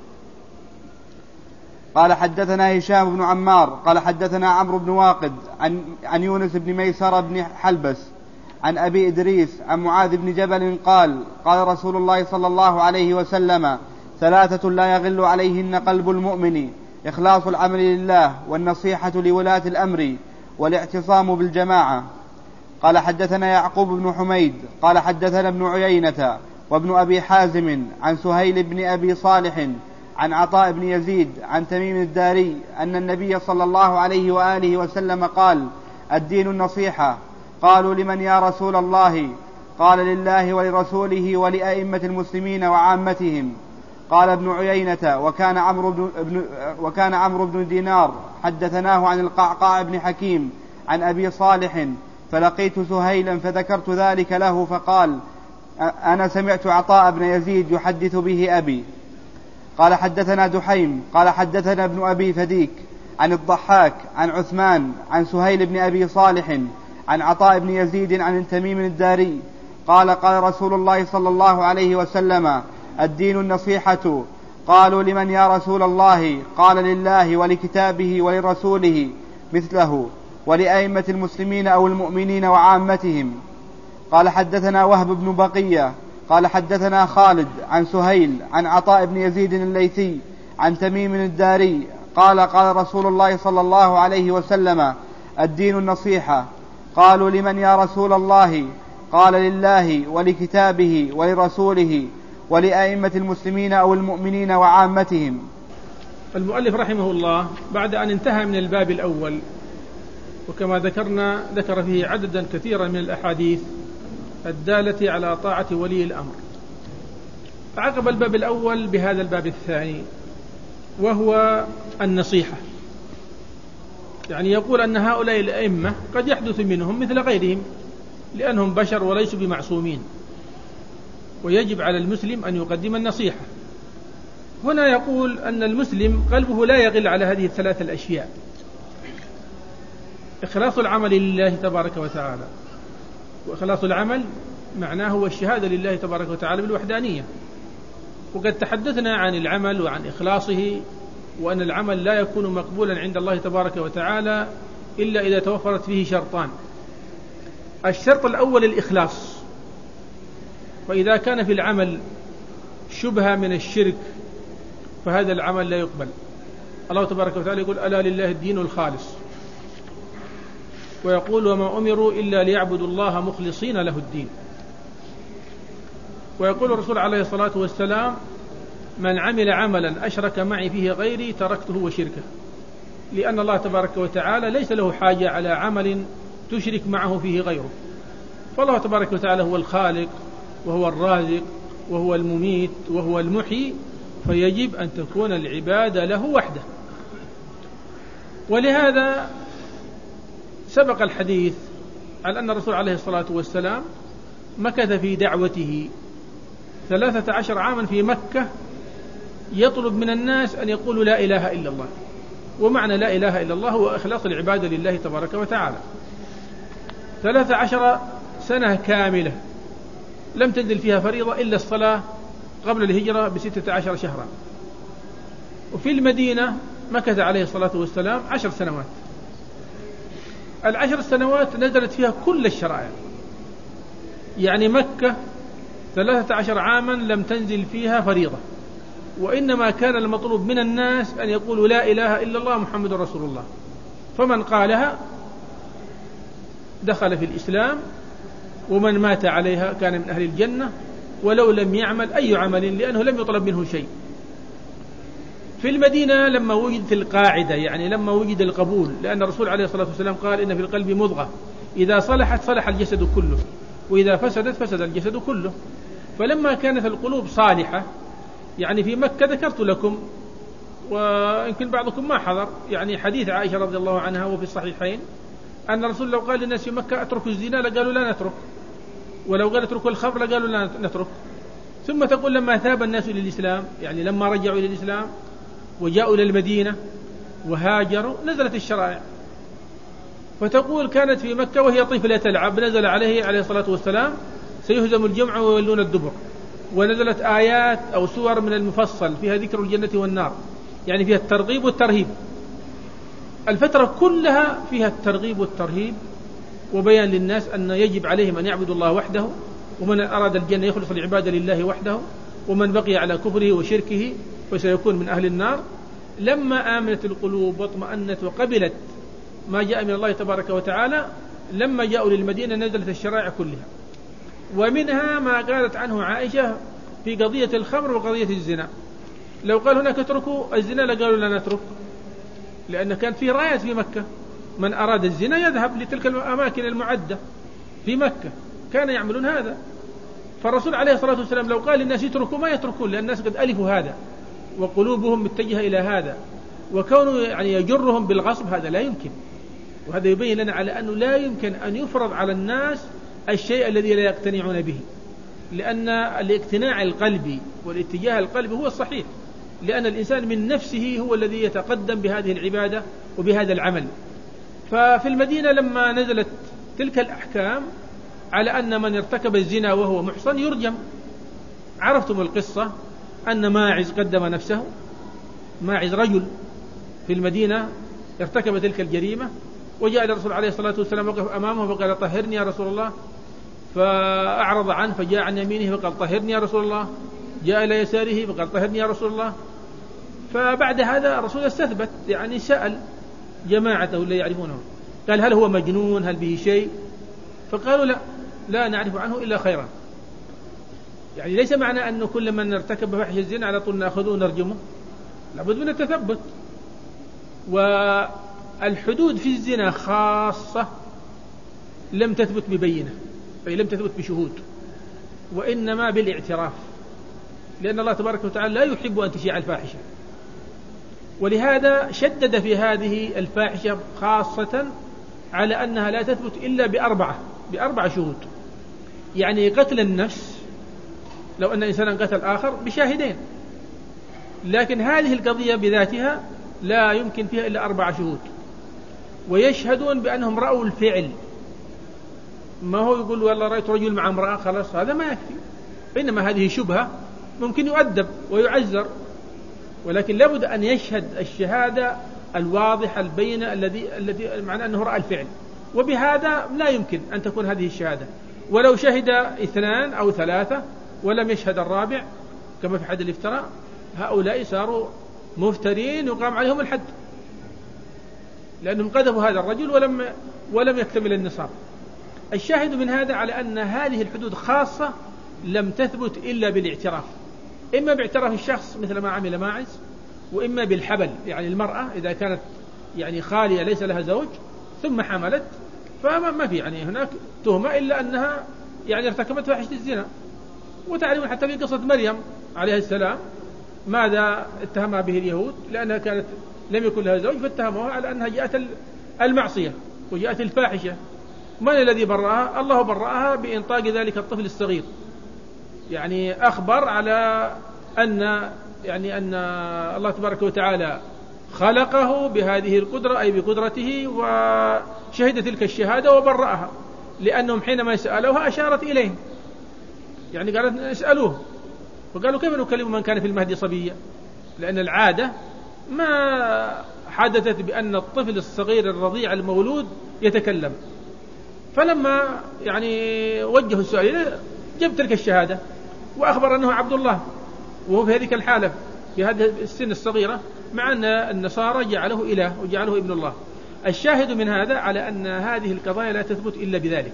Speaker 1: قال حدثنا هشام بن عمار قال حدثنا عمرو بن واقد عن يونس بن ميسر بن حلبس عن أبي إدريس عن معاذ بن جبل قال: قال رسول الله صلى الله عليه وسلم: 3 لا يغل عليهن قلب المؤمن: إخلاص العمل لله والنصيحة لولاة الأمر والاعتصام بالجماعة. قال حدثنا يعقوب بن حميد قال حدثنا ابن عيينة وابن أبي حازم عن سهيل بن أبي صالح عن عطاء بن يزيد عن تميم الداري أن النبي صلى الله عليه وآله وسلم قال: الدين النصيحة. قالوا: لمن يا رسول الله؟ قال: لله ولرسوله ولأئمة المسلمين وعامتهم. قال ابن عيينة: وكان عمرو بن دينار حدثناه عن القعقاع بن حكيم عن أبي صالح، فلقيت سهيلا فذكرت ذلك له فقال: أنا سمعت عطاء بن يزيد يحدث به أبي. قال حدثنا دحيم قال حدثنا ابن أبي فديك عن الضحاك عن عثمان عن سهيل بن أبي صالح عن عطاء بن يزيد عن تميم الداري قال: قال رسول الله صلى الله عليه وسلم: الدين النصيحة. قالوا: لمن يا رسول الله؟ قال: لله ولكتابه ولرسوله مثله ولأئمة المسلمين أو المؤمنين وعامتهم. قال حدثنا وهب بن بقية قال حدثنا خالد عن سهيل عن عطاء بن يزيد الليثي عن تميم الداري قال: قال رسول الله صلى الله عليه وسلم: الدين النصيحة. قالوا: لمن يا رسول الله؟ قال: لله ولكتابه ولرسوله ولأئمة المسلمين أو المؤمنين وعامتهم.
Speaker 2: المؤلف رحمه الله بعد أن انتهى من الباب الأول، وكما ذكرنا ذكر فيه عددا كثيرا من الأحاديث الدالة على طاعة ولي الأمر، فعقب الباب الأول بهذا الباب الثاني وهو النصيحة. يعني يقول أن هؤلاء الأئمة قد يحدث منهم مثل غيرهم لأنهم بشر وليسوا بمعصومين، ويجب على المسلم أن يقدم النصيحة. هنا يقول أن المسلم قلبه لا يغل على هذه ال3 الأشياء: إخلاص العمل لله تبارك وتعالى، وإخلاص العمل معناه هو الشهادة لله تبارك وتعالى بالوحدانية. وقد تحدثنا عن العمل وعن إخلاصه، وأن العمل لا يكون مقبولا عند الله تبارك وتعالى إلا إذا توفرت فيه شرطان: الشرط الأول الإخلاص، فإذا كان في العمل شبهة من الشرك فهذا العمل لا يقبل. الله تبارك وتعالى يقول: ألا لله الدين الخالص، ويقول: وما أمروا إلا ليعبدوا الله مخلصين له الدين. ويقول الرسول عليه الصلاة والسلام: من عمل عملا أشرك معي فيه غيري تركته وشركه، لأن الله تبارك وتعالى ليس له حاجة على عمل تشرك معه فيه غيره. فالله تبارك وتعالى هو الخالق وهو الرازق وهو المميت وهو المحيي، فيجب أن تكون العبادة له وحده. ولهذا سبق الحديث على أن الرسول عليه الصلاة والسلام مكث في دعوته 13 عاما في مكة يطلب من الناس أن يقولوا لا إله إلا الله. ومعنى لا إله إلا الله هو إخلاص العبادة لله تبارك وتعالى. 13 سنة كاملة لم تنزل فيها فريضة إلا الصلاة قبل الهجرة ب16 شهرا. وفي المدينة مكث عليه الصلاة والسلام 10 سنوات. 10 سنوات نزلت فيها كل الشرائع، يعني مكة 13 عاما لم تنزل فيها فريضة، وإنما كان المطلوب من الناس أن يقولوا لا إله إلا الله محمد رسول الله. فمن قالها دخل في الإسلام، ومن مات عليها كان من أهل الجنة ولو لم يعمل أي عمل، لأنه لم يطلب منه شيء. في المدينة لما وجدت القاعدة، يعني لما وجد القبول، لأن الرسول عليه الصلاة والسلام قال إن في القلب مضغة إذا صلحت صلح الجسد كله، وإذا فسدت فسد الجسد كله. فلما كانت القلوب صالحة، يعني في مكة ذكرت لكم ويمكن بعضكم ما حضر، يعني حديث عائشة رضي الله عنها وفي الصحيحين أن الرسول لو قال للناس في مكة اتركوا الزنا لقالوا لا نترك، ولو قال اتركوا الخمر لقالوا لا نترك. ثم تقول لما ثاب الناس للإسلام، يعني لما رجعوا إلى الإسلام وجاءوا إلى المدينة وهاجروا نزلت الشرائع. فتقول كانت في مكة وهي طفلة تلعب نزل عليه الصلاة والسلام سيهزم الجمع ويولون الدبر، ونزلت آيات أو سور من المفصل فيها ذكر الجنة والنار، يعني فيها الترغيب والترهيب. الفترة كلها فيها الترغيب والترهيب وبيان للناس أن يجب عليهم أن يعبدوا الله وحده، ومن أراد الجنة يخلص العبادة لله وحده، ومن بقي على كفره وشركه فسيكون من أهل النار. لما آمنت القلوب واطمأنت وقبلت ما جاء من الله تبارك وتعالى، لما جاءوا للمدينة نزلت الشرائع كلها، ومنها ما قالت عنه عائشة في قضية الخمر وقضية الزنا. لو قال هناك اتركوا الزنا لقالوا لا نترك، لأن كان في رايات في مكة من أراد الزنا يذهب لتلك الأماكن المعدة في مكة، كان يعملون هذا. فالرسول عليه الصلاة والسلام لو قال للناس يتركوا ما يتركون، لأن الناس قد ألفوا هذا وقلوبهم متجهة إلى هذا، وكونوا يعني يجرهم بالغصب هذا لا يمكن. وهذا يبين لنا على أنه لا يمكن أن يفرض على الناس الشيء الذي لا يقتنعون به، لأن الاقتناع القلبي والاتجاه القلبي هو الصحيح، لأن الإنسان من نفسه هو الذي يتقدم بهذه العبادة وبهذا العمل. ففي المدينة لما نزلت تلك الأحكام على أن من ارتكب الزنا وهو محصن يرجم. عرفتم القصة أن ماعز قدم نفسه، ماعز رجل في المدينة ارتكب تلك الجريمة، وجاء الرسول عليه الصلاة والسلام وقف أمامه فقال طهرني يا رسول الله، فأعرض عنه، فجاء عن يمينه فقال طهرني يا رسول الله، جاء إلى يساره فقال طهرني يا رسول الله. فبعد هذا الرسول استثبت، يعني سأل جماعته اللي يعرفونه، قال هل هو مجنون، هل به شيء؟ فقالوا لا نعرف عنه إلا خيرا. يعني ليس معنى أنه كل من ارتكب فحش الزنا على طول نأخذه ونرجمه، لابد من التثبت. والحدود في الزنا خاصة لم تثبت ببينة، أي لم تثبت بشهود، وإنما بالاعتراف، لأن الله تبارك وتعالى لا يحب أن تشيع الفاحشة. ولهذا شدد في هذه الفاحشة خاصة على أنها لا تثبت إلا بأربع شهود. يعني قتل النفس لو أن إنسانا قتل آخر بشاهدين، لكن هذه القضية بذاتها لا يمكن فيها إلا 4 شهود، ويشهدون بأنهم رأوا الفعل. ما هو يقول والله رأيت رجل مع امرأة خلاص، هذا ما يكفي، إنما هذه شبهة ممكن يؤدب ويعزر، ولكن لابد أن يشهد الشهادة الواضحة البينة الذي معناه أنه رأى الفعل، وبهذا لا يمكن أن تكون هذه الشهادة. ولو شهد 2 أو 3 ولم يشهد الرابع كما في حد الافتراء، هؤلاء صاروا مفترين يقام عليهم الحد، لأنهم قذفوا هذا الرجل ولم يكتمل النصاب. الشاهد من هذا على أن هذه الحدود خاصة لم تثبت إلا بالاعتراف، إما باعتراف الشخص مثل ما عمل ماعز، وإما بالحبل، يعني المرأة إذا كانت يعني خالية ليس لها زوج ثم حملت فما في يعني هناك تهمة إلا أنها يعني ارتكبت فاحشة الزنا. وتعلمون حتى في قصة مريم عليه السلام ماذا اتهمها به اليهود؟ لأنها كانت لم يكن لها زوج، فاتهموها على أنها جاءت المعصية وجاءت الفاحشة. من الذي برأها؟ الله برأها بإنطاق ذلك الطفل الصغير، يعني أخبر على أن الله تبارك وتعالى خلقه بهذه القدرة، أي بقدرته، وشهد تلك الشهادة وبرأها، لأنهم حينما سألوها أشارت إليه، يعني قالت اسألوه، وقالوا كيف نكلم من كان في المهد صبيا؟ لأن العادة ما حدثت بأن الطفل الصغير الرضيع المولود يتكلم. فلما يعني وجهوا السؤال إليه جاب تلك الشهادة وأخبر أنه عبد الله، وهو في هذه الحالة في هذه السن الصغيرة، مع أن النصارى جعله إله وجعله ابن الله. الشاهد من هذا على أن هذه القضايا لا تثبت إلا بذلك.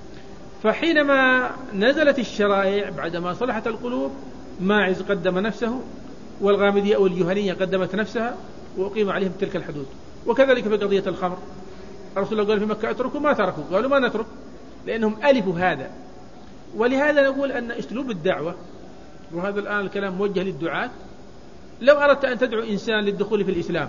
Speaker 2: فحينما نزلت الشرائع بعدما صلحت القلوب، ماعز قدم نفسه، والغامدية أو الجهنية قدمت نفسها، وأقيم عليهم تلك الحدود. وكذلك في قضية الخمر، الرسول الله قال في مكة اتركوا، ما تركوا، قالوا ما نترك، لأنهم ألفوا هذا. ولهذا نقول أن أسلوب الدعوة، وهذا الآن الكلام موجه للدعاة، لو أردت أن تدعو إنسان للدخول في الإسلام،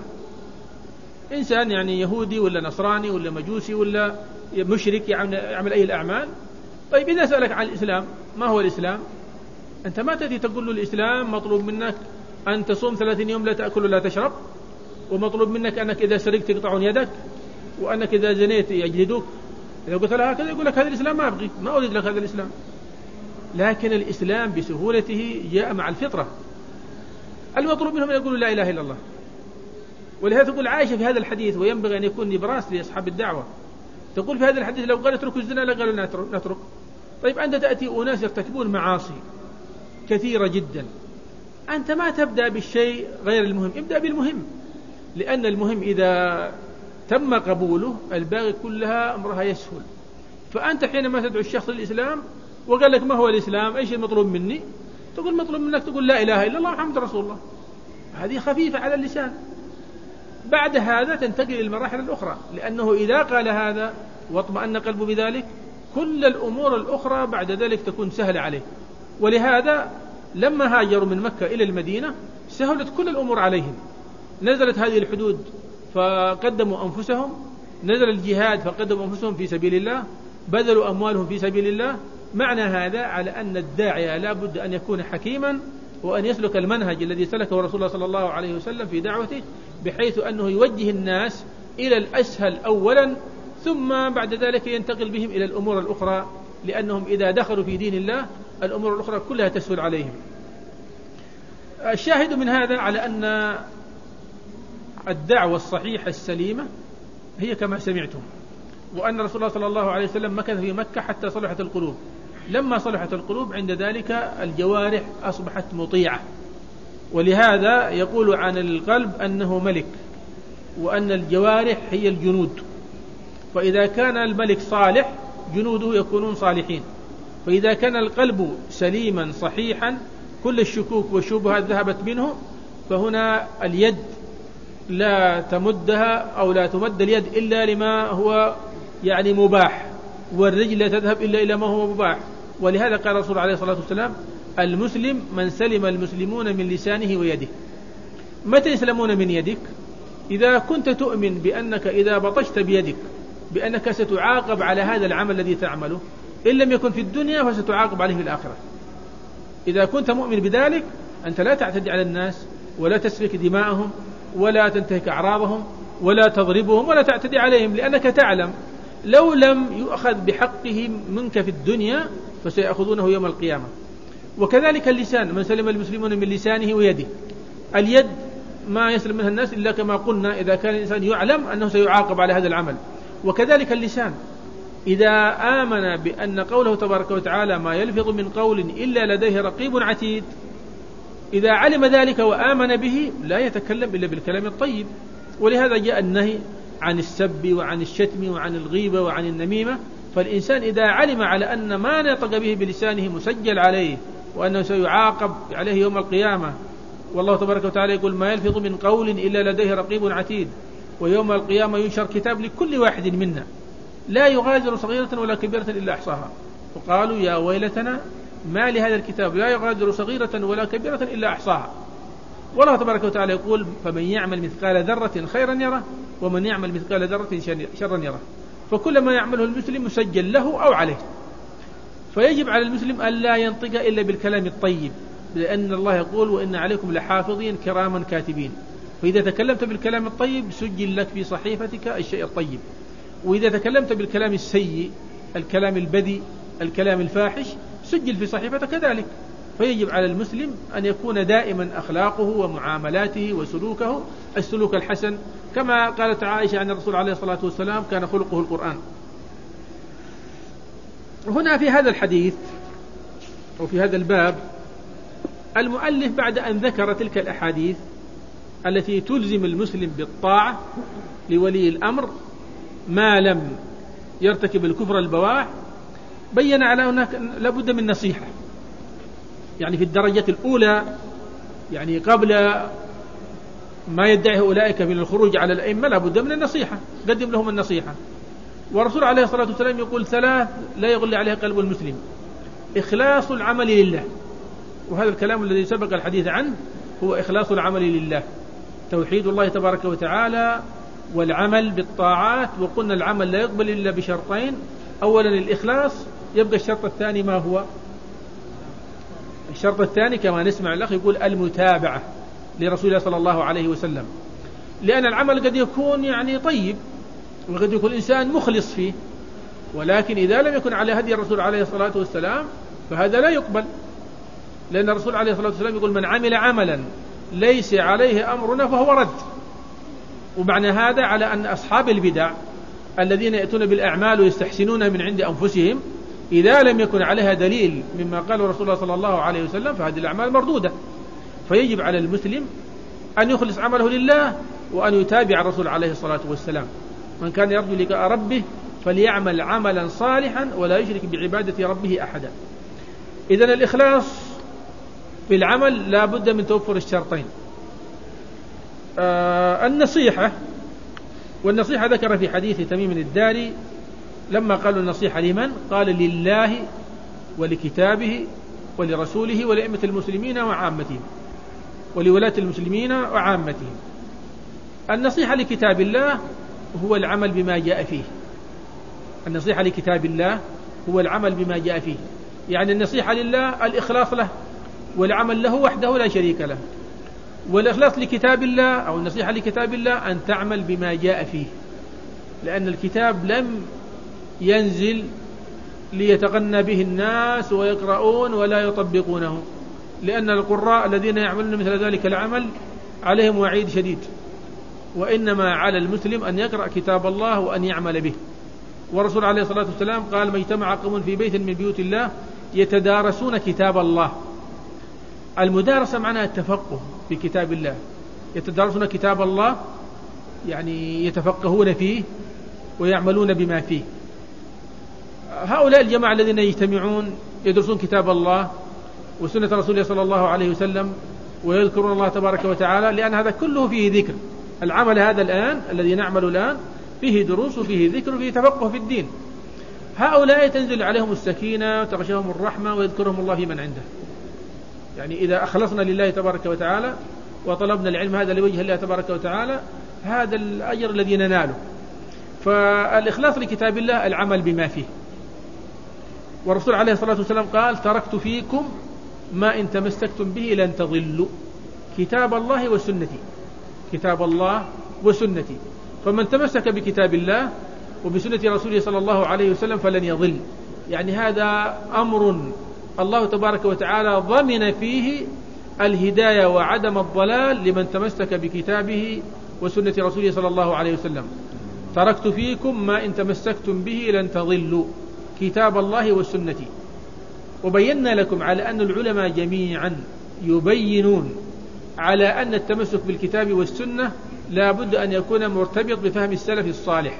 Speaker 2: إنسان يعني يهودي ولا نصراني ولا مجوسي ولا مشرك يعمل أي الأعمال، طيب إذا سألك عن الإسلام، ما هو الإسلام؟ أنت ما تأتي تقول له الإسلام مطلوب منك أن تصوم 30 يوم لا تأكل ولا تشرب، ومطلوب منك أنك إذا سرقت يقطعون يدك، وأنك إذا زنيت يجلدوك. إذا قلت له هكذا يقول لك هذا الإسلام ما أبغي، ما أريد لك هذا الإسلام. لكن الإسلام بسهولته جاء مع الفطرة. المطلوب منهم يقولوا لا إله إلا الله. ولهذا تقول عائشة في هذا الحديث، وينبغي أن يكون نبراس لأصحاب الدعوة، تقول في هذا الحديث لو قال اتركوا الزنا لقالوا نترك. طيب أنت تأتي أناس يرتكبون معاصي كثيرة جدا، أنت ما تبدأ بالشيء غير المهم، ابدأ بالمهم، لأن المهم إذا تم قبوله الباقي كلها أمرها يسهل. فأنت حينما تدعو الشخص للإسلام وقال لك ما هو الإسلام، أيش المطلوب مني؟ تقول مطلوب منك تقول لا إله إلا الله محمد رسول الله، هذه خفيفة على اللسان. بعد هذا تنتقل للمراحل الأخرى، لأنه إذا قال هذا واطمأن قلبه بذلك كل الأمور الأخرى بعد ذلك تكون سهلة عليه. ولهذا لما هاجروا من مكة إلى المدينة سهلت كل الأمور عليهم، نزلت هذه الحدود فقدموا أنفسهم، نزل الجهاد فقدموا أنفسهم في سبيل الله، بذلوا أموالهم في سبيل الله. معنى هذا على أن الداعية لا بد أن يكون حكيما، وأن يسلك المنهج الذي سلكه رسول الله صلى الله عليه وسلم في دعوته، بحيث أنه يوجه الناس إلى الأسهل أولا، ثم بعد ذلك ينتقل بهم إلى الأمور الأخرى، لأنهم إذا دخلوا في دين الله الأمور الأخرى كلها تسهل عليهم. الشاهد من هذا على أن الدعوة الصحيحة السليمة هي كما سمعتم، وأن رسول الله صلى الله عليه وسلم مكث في مكة حتى صلحت القلوب. لما صلحت القلوب عند ذلك الجوارح أصبحت مطيعة. ولهذا يقول عن القلب أنه ملك، وأن الجوارح هي الجنود. فإذا كان الملك صالح جنوده يكونون صالحين، فإذا كان القلب سليما صحيحا كل الشكوك والشبهات ذهبت منه، فهنا اليد لا تمدها أو لا تمد اليد إلا لما هو يعني مباح، والرجل لا تذهب إلا إلى ما هو مباح. ولهذا قال الرسول عليه الصلاة والسلام المسلم من سلم المسلمون من لسانه ويده. متى يسلمون من يدك؟ إذا كنت تؤمن بأنك إذا بطشت بيدك بأنك ستعاقب على هذا العمل الذي تعمله، إن لم يكن في الدنيا فستعاقب عليه في الآخرة. إذا كنت مؤمن بذلك أنت لا تعتدي على الناس، ولا تسفك دماءهم، ولا تنتهك أعراضهم، ولا تضربهم، ولا تعتدي عليهم، لأنك تعلم لو لم يؤخذ بحقهم منك في الدنيا فسيأخذونه يوم القيامة. وكذلك اللسان، من سلم المسلمون من لسانه ويده. اليد ما يسلم منها الناس إلا كما قلنا إذا كان الإنسان يعلم أنه سيعاقب على هذا العمل. وكذلك اللسان إذا آمن بأن قوله تبارك وتعالى ما يلفظ من قول إلا لديه رقيب عتيد، إذا علم ذلك وآمن به لا يتكلم إلا بالكلام الطيب. ولهذا جاء النهي عن السب وعن الشتم وعن الغيبة وعن النميمة. فالإنسان إذا علم على أن ما نطق به بلسانه مسجل عليه، وأنه سيعاقب عليه يوم القيامة، والله تبارك وتعالى يقول ما يلفظ من قول إلا لديه رقيب عتيد، ويوم القيامة ينشر كتاب لكل واحد منا، لا يغادر صغيرة ولا كبيرة إلا أحصاها، وقالوا يا ويلتنا ما لهذا الكتاب لا يغادر صغيرة ولا كبيرة إلا أحصاها. والله تبارك وتعالى يقول فمن يعمل مثقال ذرة خيرا يره ومن يعمل مثقال ذرة شرا يره، فكل ما يعمله المسلم مسجل له أو عليه. فيجب على المسلم أن لا ينطق إلا بالكلام الطيب، لأن الله يقول وإن عليكم لحافظين كراما كاتبين. فإذا تكلمت بالكلام الطيب سجل لك في صحيفتك الشيء الطيب، وإذا تكلمت بالكلام السيء الكلام البذيء الكلام الفاحش سجل في صحيفتك كذلك. فيجب على المسلم أن يكون دائما أخلاقه ومعاملاته وسلوكه السلوك الحسن، كما قالت عائشة عن الرسول عليه الصلاة والسلام كان خلقه القرآن. هنا في هذا الحديث أو في هذا الباب المؤلف بعد أن ذكر تلك الأحاديث التي تلزم المسلم بالطاعة لولي الأمر ما لم يرتكب الكفر البواح، بين على هناك لابد من نصيحة، يعني في الدرجة الأولى، يعني قبل ما يدعي أولئك من الخروج على الأئمة لابد من النصيحة، قدم لهم النصيحة. والرسول عليه الصلاة والسلام يقول ثلاث لا يغلي عليها قلب المسلم: إخلاص العمل لله، وهذا الكلام الذي سبق الحديث عنه هو إخلاص العمل لله، توحيد الله تبارك وتعالى والعمل بالطاعات. وقلنا العمل لا يقبل إلا بشرطين: أولا الإخلاص، يبقى الشرط الثاني ما هو؟ الشرط الثاني كما نسمع الأخ يقول المتابعة لرسول الله صلى الله عليه وسلم، لأن العمل قد يكون يعني طيب وقد يكون الإنسان مخلص فيه، ولكن إذا لم يكن على هدي الرسول عليه الصلاة والسلام فهذا لا يقبل، لأن الرسول عليه الصلاة والسلام يقول من عمل عملا ليس عليه أمرنا فهو رد. ومعنى هذا على أن أصحاب البدع الذين يأتون بالأعمال ويستحسنونها من عند أنفسهم إذا لم يكن عليها دليل مما قال رسول الله صلى الله عليه وسلم فهذه الأعمال مردودة. فيجب على المسلم أن يخلص عمله لله وأن يتابع الرسول عليه الصلاة والسلام: من كان يرجو لقاء ربه فليعمل عملا صالحا ولا يشرك بعبادة ربه أحدا. إذن الإخلاص في العمل لا بد من توفر الشرطين. النصيحة، والنصيحة ذكر في حديث تميم الداري لما قالوا النصيحة لمن؟ قال لله ولكتابه ولرسوله ولأئمة المسلمين وعامتهم، ولولاة المسلمين وعامتهم. النصيحة لكتاب الله هو العمل بما جاء فيه، النصيحة لكتاب الله هو العمل بما جاء فيه، يعني النصيحة لله الإخلاص له والعمل له وحده لا شريك له. والإخلاص لكتاب الله أو النصيحة لكتاب الله أن تعمل بما جاء فيه، لأن الكتاب لم ينزل ليتغنى به الناس ويقرؤون ولا يطبقونه، لأن القراء الذين يعملون مثل ذلك العمل عليهم وعيد شديد، وإنما على المسلم أن يقرأ كتاب الله وأن يعمل به. والرسول عليه الصلاة والسلام قال: ما اجتمع قوم في بيت من بيوت الله يتدارسون كتاب الله. المدارسة معناها التفقه في كتاب الله، يتدارسون كتاب الله يعني يتفقهون فيه ويعملون بما فيه. هؤلاء الجماعة الذين يجتمعون يدرسون كتاب الله وسنة رسوله صلى الله عليه وسلم ويذكرون الله تبارك وتعالى، لأن هذا كله فيه ذكر. العمل هذا الآن الذي نعمل الآن فيه دروس وفيه ذكر وفيه تفقه في الدين. هؤلاء تنزل عليهم السكينة وتغشاهم الرحمة ويذكرهم الله في من عنده. يعني إذا أخلصنا لله تبارك وتعالى وطلبنا العلم هذا لوجه الله تبارك وتعالى هذا الأجر الذي نناله. فالإخلاص لكتاب الله العمل بما فيه. والرسول عليه الصلاة والسلام قال: تركت فيكم ما إن تمسكتم به لن تضلوا، كتاب الله وسنتي، كتاب الله وسنتي. فمن تمسك بكتاب الله وبسنة رسوله صلى الله عليه وسلم فلن يضل. يعني هذا أمر الله تبارك وتعالى ضمن فيه الهداية وعدم الضلال لمن تمسك بكتابه وسنة رسوله صلى الله عليه وسلم. تركت فيكم ما إن تمسكتم به لن تضلوا، كتاب الله والسنة. وبينا لكم على أن العلماء جميعا يبينون على أن التمسك بالكتاب والسنة لا بد أن يكون مرتبط بفهم السلف الصالح.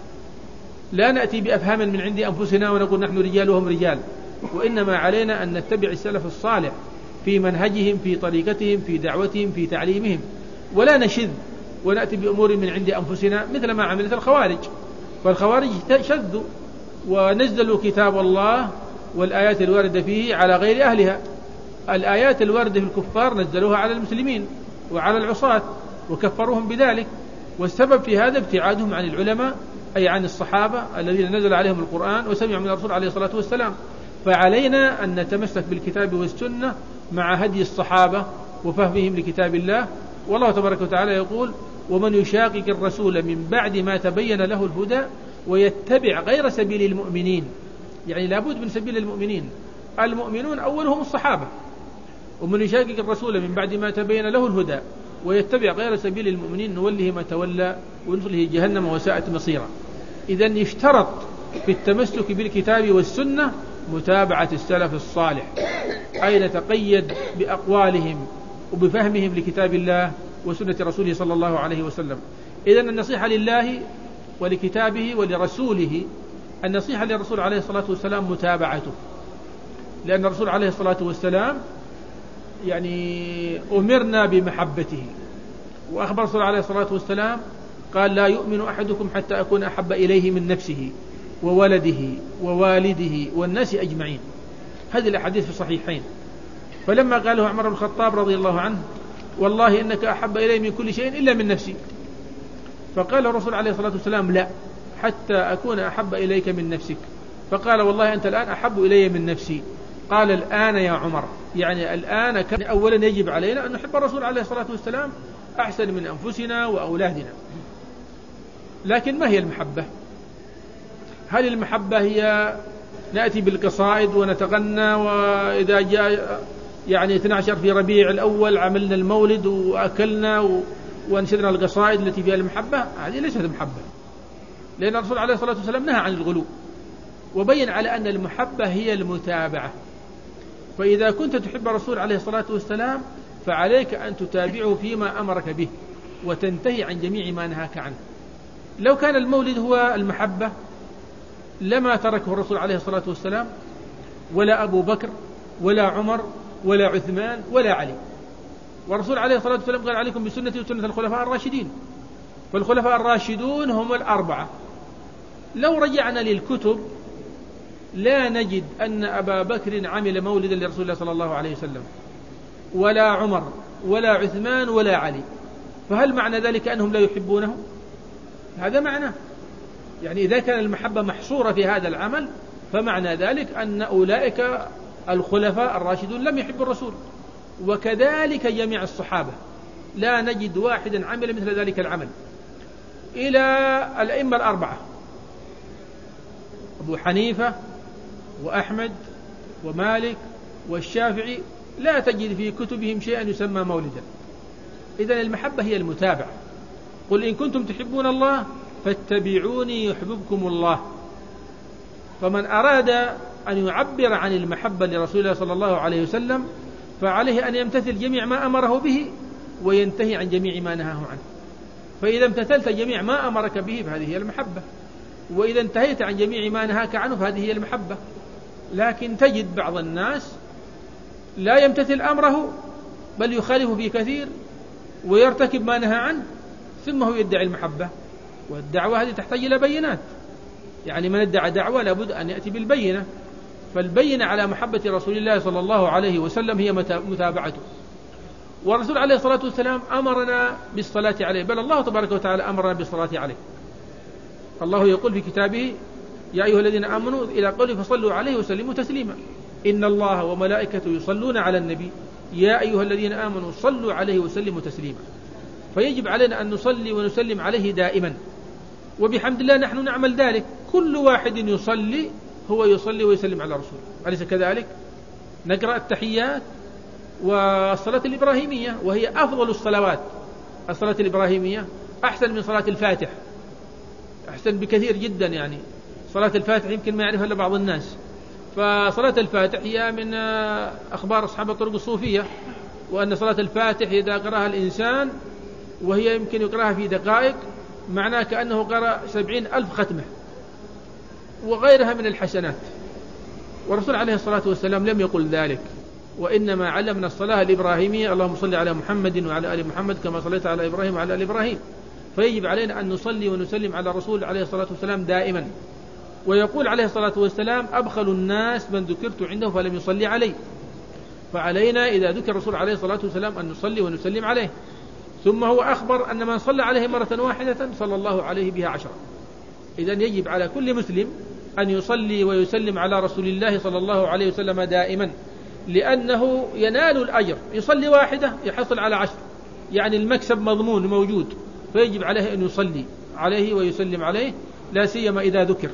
Speaker 2: لا نأتي بأفهام من عند أنفسنا ونقول نحن رجال وهم رجال، وإنما علينا أن نتبع السلف الصالح في منهجهم، في طريقتهم، في دعوتهم، في تعليمهم، ولا نشذ ونأتي بأمور من عند أنفسنا مثل ما عملت الخوارج. فالخوارج شذوا ونزلوا كتاب الله والآيات الواردة فيه على غير أهلها. الآيات الواردة في الكفار نزلوها على المسلمين وعلى العصاة وكفروهم بذلك، والسبب في هذا ابتعادهم عن العلماء، أي عن الصحابة الذين نزل عليهم القرآن وسمعوا من الرسول عليه الصلاة والسلام. فعلينا أن نتمسك بالكتاب والسنة مع هدي الصحابة وفهمهم لكتاب الله. والله تبارك وتعالى يقول: ومن يشاقق الرسول من بعد ما تبين له الهدى ويتبع غير سبيل المؤمنين، يعني لابد من سبيل المؤمنين. المؤمنون أولهم الصحابة. ومن يشاقق الرسول من بعد ما تبين له الهدى ويتبع غير سبيل المؤمنين نوله ما تولى ونصله جهنم وساءت مصيرا. إذن يشترط في التمسك بالكتاب والسنة متابعة السلف الصالح، أي نتقيد بأقوالهم وبفهمهم لكتاب الله وسنة رسوله صلى الله عليه وسلم. إذن النصيحة لله ولكتابه ولرسوله، النصيحة للرسول عليه الصلاة والسلام متابعته، لأن الرسول عليه الصلاة والسلام يعني أمرنا بمحبته، وأخبر الرسول عليه الصلاة والسلام قال: لا يؤمن أحدكم حتى أكون أحب إليه من نفسه وولده ووالده والناس أجمعين. هذه الأحاديث في الصحيحين. فلما قاله عمر بن الخطاب رضي الله عنه: والله إنك أحب إلي من كل شيء إلا من نفسي، فقال الرسول عليه الصلاة والسلام: لا، حتى أكون أحب إليك من نفسك. فقال: والله أنت الآن أحب إلي من نفسي. قال: الآن يا عمر، يعني الآن كان أولا يجب علينا أن نحب الرسول عليه الصلاة والسلام أحسن من أنفسنا وأولادنا. لكن ما هي المحبة؟ هل المحبة هي نأتي بالقصائد ونتغنى، وإذا جاء يعني 12 في ربيع الأول عملنا المولد وأكلنا وانشدنا القصائد التي فيها المحبة؟ هذه ليست محبة، لأن الرسول عليه الصلاة والسلام نهى عن الغلو وبين على أن المحبة هي المتابعة. فإذا كنت تحب الرسول عليه الصلاة والسلام فعليك أن تتابعه فيما أمرك به وتنتهي عن جميع ما نهاك عنه. لو كان المولد هو المحبة لما تركه الرسول عليه الصلاة والسلام، ولا أبو بكر ولا عمر ولا عثمان ولا علي. والرسول عليه الصلاة والسلام قال: عليكم بسنتي وسنة الخلفاء الراشدين. فالخلفاء الراشدون هم الأربعة. لو رجعنا للكتب لا نجد أن أبا بكر عمل مولدا لرسول الله صلى الله عليه وسلم، ولا عمر ولا عثمان ولا علي. فهل معنى ذلك أنهم لا يحبونه؟ هذا معناه. يعني إذا كان المحبة محصورة في هذا العمل فمعنى ذلك أن أولئك الخلفاء الراشدون لم يحبوا الرسول، وكذلك جميع الصحابة لا نجد واحدا عمل مثل ذلك العمل إلى الأئمة الأربعة: أبو حنيفة وأحمد ومالك والشافعي، لا تجد في كتبهم شيئا يسمى مولدا. إذن المحبة هي المتابعة. قل إن كنتم تحبون الله فاتبعوني يحببكم الله. فمن أراد أن يعبر عن المحبة لرسول الله صلى الله عليه وسلم فعليه أن يمتثل جميع ما أمره به وينتهي عن جميع ما نهاه عنه. فإذا امتثلت جميع ما أمرك به فهذه هي المحبة، وإذا انتهيت عن جميع ما نهاك عنه فهذه هي المحبة. لكن تجد بعض الناس لا يمتثل أمره بل يخالف في كثير ويرتكب ما نهى عنه ثم هو يدعي المحبة، والدعوة هذه تحتاج إلى بينات. يعني من ادعى دعوة لابد أن يأتي بالبينة. فالبينة على محبة رسول الله صلى الله عليه وسلم هي متابعته. والرسول عليه الصلاة والسلام أمرنا بالصلاة عليه، بل الله تبارك وتعالى أمرنا بالصلاة عليه. الله يقول في كتابه: يا أيها الذين آمنوا إلى قوله فصلوا عليه وسلموا تسليما. إن الله وملائكته يصلون على النبي يا أيها الذين آمنوا صلوا عليه وسلموا تسليما. فيجب علينا أن نصلي ونسلم عليه دائما، وبحمد الله نحن نعمل ذلك. كل واحد يصلي هو يصلي ويسلم على رسول، أليس كذلك؟ نقرأ التحيات والصلاة الإبراهيمية وهي أفضل الصلوات. الصلاة الإبراهيمية أحسن من صلاة الفاتح، أحسن بكثير جدا. يعني صلاة الفاتح يمكن ما يعرفها إلا بعض الناس. فصلاة الفاتح هي من أخبار أصحاب الطرق الصوفية، وأن صلاة الفاتح إذا قرأها الإنسان وهي يمكن يقرأها في دقائق معناه كأنه قرأ 70,000 ختمة وغيرها من الحسنات. والرسول عليه الصلاة والسلام لم يقل ذلك، وإنما علمنا الصلاة الإبراهيمية: اللهم صل على محمد وعلى آل محمد كما صليت على إبراهيم وعلى آل إبراهيم. فيجب علينا أن نصلي ونسلم على رسول عليه الصلاة والسلام دائما. ويقول عليه الصلاة والسلام: أبخل الناس من ذكرت عنده فلم يصلي عليه. فعلينا إذا ذكر الرسول عليه الصلاة والسلام أن نصلي ونسلم عليه. ثم هو أخبر أن من صلى عليه مرة واحدة صلى الله عليه بها 10. إذن يجب على كل مسلم أن يصلي ويسلم على رسول الله صلى الله عليه وسلم دائما، لأنه ينال الأجر. يصلي واحدة يحصل على 10، يعني المكسب مضمون موجود. فيجب عليه أن يصلي عليه ويسلم عليه، لا سيما إذا ذكر.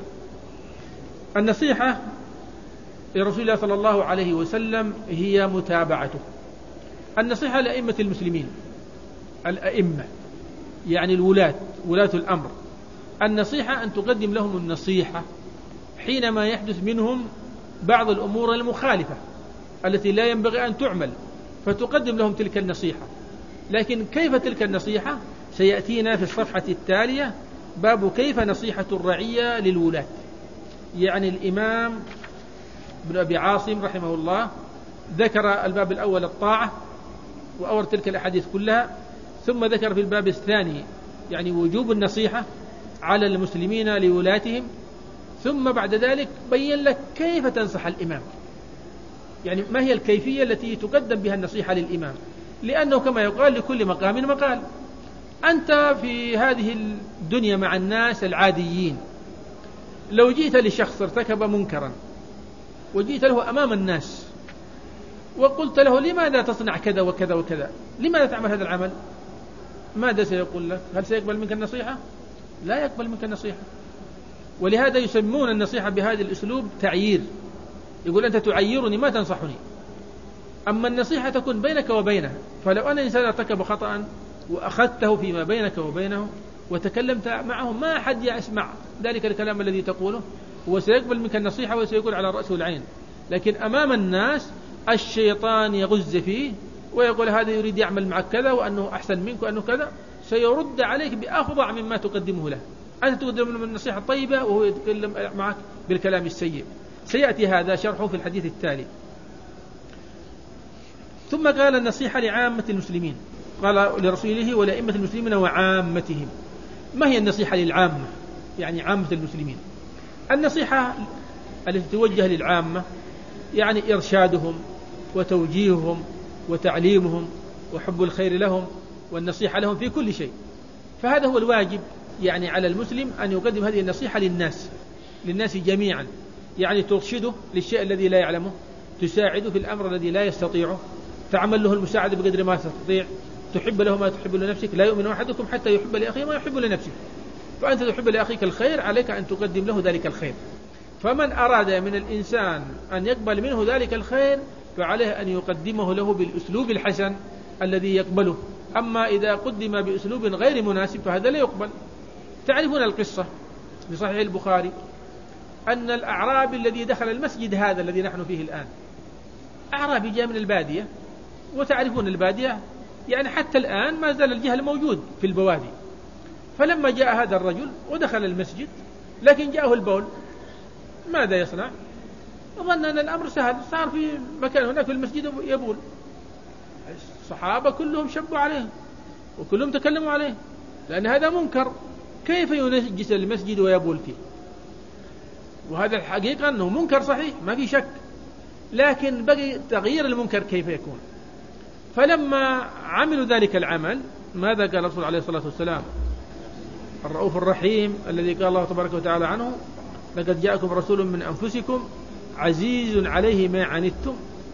Speaker 2: النصيحة لرسول الله صلى الله عليه وسلم هي متابعته. النصيحة لأئمة المسلمين، الأئمة يعني الولاة، ولاة الأمر. النصيحة أن تقدم لهم النصيحة حينما يحدث منهم بعض الأمور المخالفة التي لا ينبغي أن تعمل، فتقدم لهم تلك النصيحة. لكن كيف تلك النصيحة سيأتينا في الصفحة التالية، باب كيف نصيحة الرعية للولاة. يعني الإمام ابن أبي عاصم رحمه الله ذكر الباب الأول الطاعة وأورد تلك الأحاديث كلها، ثم ذكر في الباب الثاني يعني وجوب النصيحة على المسلمين لولاتهم، ثم بعد ذلك بين لك كيف تنصح الإمام، يعني ما هي الكيفية التي تقدم بها النصيحة للإمام. لأنه كما يقال لكل مقام مقال. أنت في هذه الدنيا مع الناس العاديين، لو جئت لشخص ارتكب منكرا وجئت له أمام الناس وقلت له: لماذا تصنع كذا وكذا وكذا؟ لماذا تعمل هذا العمل؟ ماذا سيقول لك؟ هل سيقبل منك النصيحة؟ لا يقبل منك النصيحة. ولهذا يسمون النصيحة بهذا الأسلوب تعيير. يقول: أنت تعيرني ما تنصحني. أما النصيحة تكون بينك وبينه. فلو أن إنسان ارتكب خطأ وأخذته فيما بينك وبينه وتكلمت معه، ما أحد يسمع ذلك الكلام الذي تقوله، هو سيقبل منك النصيحة وسيقول على الرأس والعين. لكن أمام الناس الشيطان يغز فيه ويقول: هذا يريد يعمل معك كذا وأنه أحسن منك وأنه كذا، سيرد عليك بأفظع مما تقدمه له. أنت تقدم له النصيحة الطيبة وهو يتكلم معك بالكلام السيء. سيأتي هذا شرحه في الحديث التالي. ثم قال: النصيحة لعامة المسلمين، قال لرسوله ولأئمة المسلمين وعامتهم. ما هي النصيحة للعامة؟ يعني عامة المسلمين. النصيحة التي توجه للعامة يعني إرشادهم وتوجيههم وتعليمهم وحب الخير لهم والنصيحة لهم في كل شيء. فهذا هو الواجب يعني على المسلم أن يقدم هذه النصيحة للناس جميعا. يعني ترشده للشيء الذي لا يعلمه، تساعده في الأمر الذي لا يستطيعه، تعمل له المساعدة بقدر ما تستطيع، تحب له ما تحب لنفسك. لا يؤمن أحدكم حتى يحب لأخيه ما يحب لنفسه. فأنت تحب لأخيك الخير، عليك أن تقدم له ذلك الخير. فمن أراد من الإنسان أن يقبل منه ذلك الخير فعليه أن يقدمه له بالأسلوب الحسن الذي يقبله. أما إذا قدم بأسلوب غير مناسب فهذا لا يقبل. تعرفون القصة في صحيح البخاري أن الأعرابي الذي دخل المسجد هذا الذي نحن فيه الآن، أعرابي جاء من البادية، وتعرفون البادية يعني حتى الآن ما زال الجهل موجود في البوادي. فلما جاء هذا الرجل ودخل المسجد لكن جاءه البول، ماذا يصنع؟ ظن أن الأمر سهل، صار في مكان هناك في المسجد يبول. الصحابة كلهم شبوا عليه وكلهم تكلموا عليه، لأن هذا منكر. كيف ينجس المسجد ويبول فيه؟ وهذا الحقيقة أنه منكر صحيح ما في شك، لكن بقي تغيير المنكر كيف يكون. فلما عملوا ذلك العمل ماذا قال الرسول عليه الصلاة والسلام؟ الرؤوف الرحيم الذي قال الله تبارك وتعالى عنه: لقد جاءكم رسول من أنفسكم عزيز عليه ما عنتم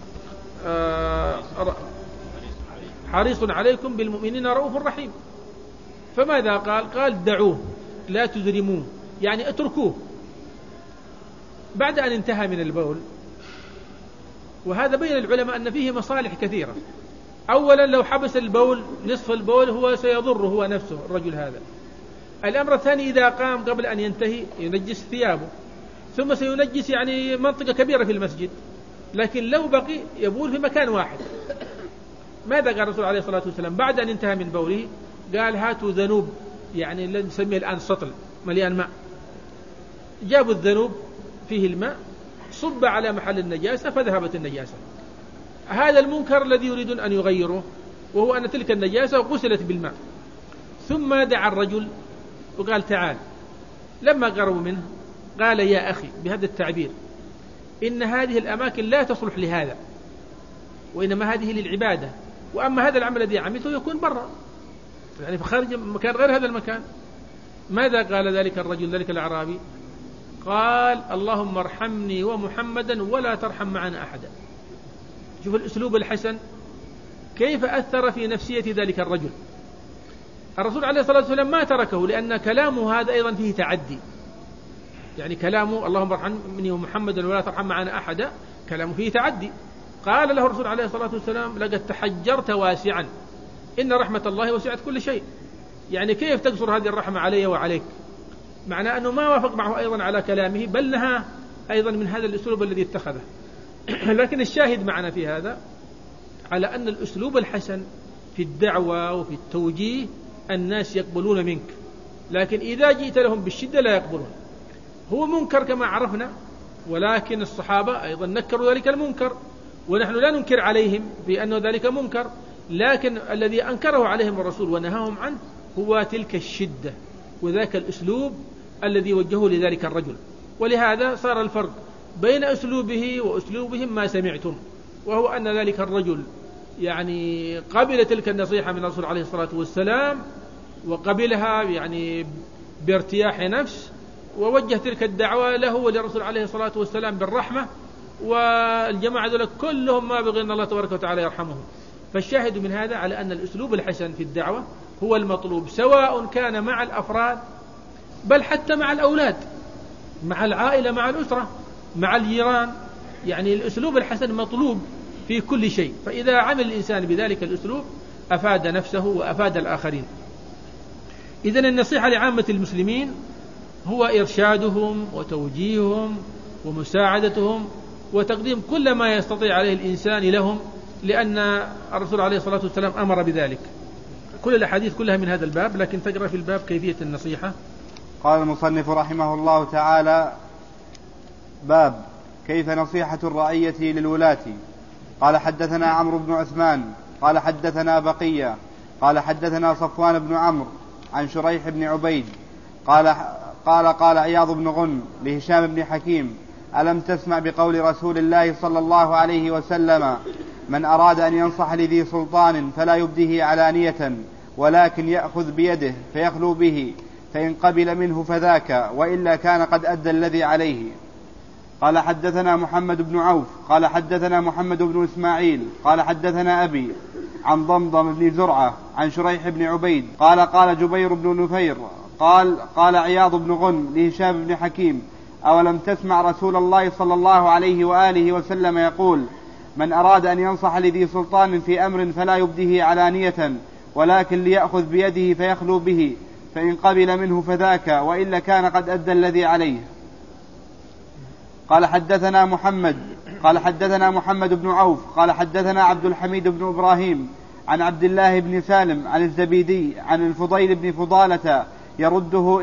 Speaker 2: حريص عليكم بالمؤمنين رؤوف رحيم. فماذا قال؟ قال: دعوه لا تزرموه، يعني اتركوه بعد أن انتهى من البول. وهذا بين العلماء أن فيه مصالح كثيرة. أولا لو حبس البول نصف البول هو سيضر هو نفسه الرجل هذا. الأمر الثاني إذا قام قبل أن ينتهي ينجس ثيابه، ثم سينجس يعني منطقة كبيرة في المسجد. لكن لو بقي يبول في مكان واحد، ماذا قال الرسول عليه الصلاة والسلام بعد أن انتهى من بوله؟ قال: هاتوا ذنوب، يعني اللي نسميه الآن سطل مليان ماء. جابوا الذنوب فيه الماء، صب على محل النجاسة فذهبت النجاسة. هذا المنكر الذي يريدون أن يغيروه، وهو أن تلك النجاسة غسلت بالماء. ثم دعا الرجل وقال تعال. لما قربوا منه قال يا أخي بهذا التعبير إن هذه الأماكن لا تصلح لهذا، وإنما هذه للعبادة، وأما هذا العمل الذي عملته يكون برا، يعني خارج مكان غير هذا المكان. ماذا قال ذلك الرجل ذلك الأعرابي؟ قال اللهم ارحمني ومحمدا ولا ترحم معنا أحدا. شوف الأسلوب الحسن كيف أثر في نفسية ذلك الرجل. الرسول عليه الصلاة والسلام ما تركه، لأن كلامه هذا أيضا فيه تعدي، يعني كلامه اللهم ارحمني ومحمدا ولا ترحم معنا أحدا كلامه فيه تعدي. قال له الرسول عليه الصلاة والسلام لقد تحجرت واسعا إن رحمة الله وسعت كل شيء. يعني كيف تقصر هذه الرحمة علي وعليك؟ معنى أنه ما وافق معه أيضا على كلامه، بل نهى أيضا من هذا الأسلوب الذي اتخذه. لكن الشاهد معنا في هذا على أن الأسلوب الحسن في الدعوة وفي التوجيه الناس يقبلون منك، لكن إذا جئت لهم بالشدة لا يقبلون. هو منكر كما عرفنا، ولكن الصحابة أيضا نكروا ذلك المنكر، ونحن لا ننكر عليهم بأنه ذلك منكر، لكن الذي أنكره عليهم الرسول ونهاهم عنه هو تلك الشدة وذاك الأسلوب الذي وجهه لذلك الرجل. ولهذا صار الفرق بين أسلوبه وأسلوبهم ما سمعتم، وهو أن ذلك الرجل يعني قبل تلك النصيحة من الرسول عليه الصلاة والسلام، وقبلها يعني بارتياح نفس، ووجه تلك الدعوة له وللرسول عليه الصلاة والسلام بالرحمة، والجماعة ذلك كلهم ما بغي أن الله تبارك وتعالى يرحمهم. فالشاهد من هذا على أن الأسلوب الحسن في الدعوة هو المطلوب، سواء كان مع الأفراد بل حتى مع الأولاد، مع العائلة، مع الأسرة، مع الجيران. يعني الأسلوب الحسن مطلوب في كل شيء، فإذا عمل الإنسان بذلك الأسلوب أفاد نفسه وأفاد الآخرين. إذن النصيحة لعامة المسلمين هو إرشادهم وتوجيههم ومساعدتهم وتقديم كل ما يستطيع عليه الإنسان لهم، لأن الرسول عليه الصلاة والسلام أمر بذلك. كل الأحاديث كلها من هذا الباب، لكن تقرأ في الباب كيفية النصيحة.
Speaker 1: قال المصنف رحمه الله تعالى: باب كيف نصيحة الرعية للولاة. قال حدثنا عمرو بن عثمان قال حدثنا بقية قال حدثنا صفوان بن عمرو عن شريح بن عبيد قال عياض بن غنم لهشام بن حكيم: ألم تسمع بقول رسول الله صلى الله عليه وسلم: من أراد أن ينصح لذي سلطان فلا يبديه علانية ولكن يأخذ بيده فيخلو به، فإن قبل منه فذاك، وإلا كان قد أدى الذي عليه. قال حدثنا محمد بن عوف قال حدثنا محمد بن إسماعيل قال حدثنا أبي عن ضمضم بن زرعة عن شريح بن عبيد قال جبير بن نفير قال عياض بن غنم لهشام بن حكيم: أولم تسمع رسول الله صلى الله عليه وآله وسلم يقول: من أراد أن ينصح لذي سلطان في أمر فلا يبديه علانية ولكن ليأخذ بيده فيخلو به، فإن قبل منه فذاك، وإلا كان قد أدى الذي عليه. قال حدثنا محمد بن عوف قال حدثنا عبد الحميد بن إبراهيم عن عبد الله بن سالم عن الزبيدي عن الفضيل بن فضالة يرده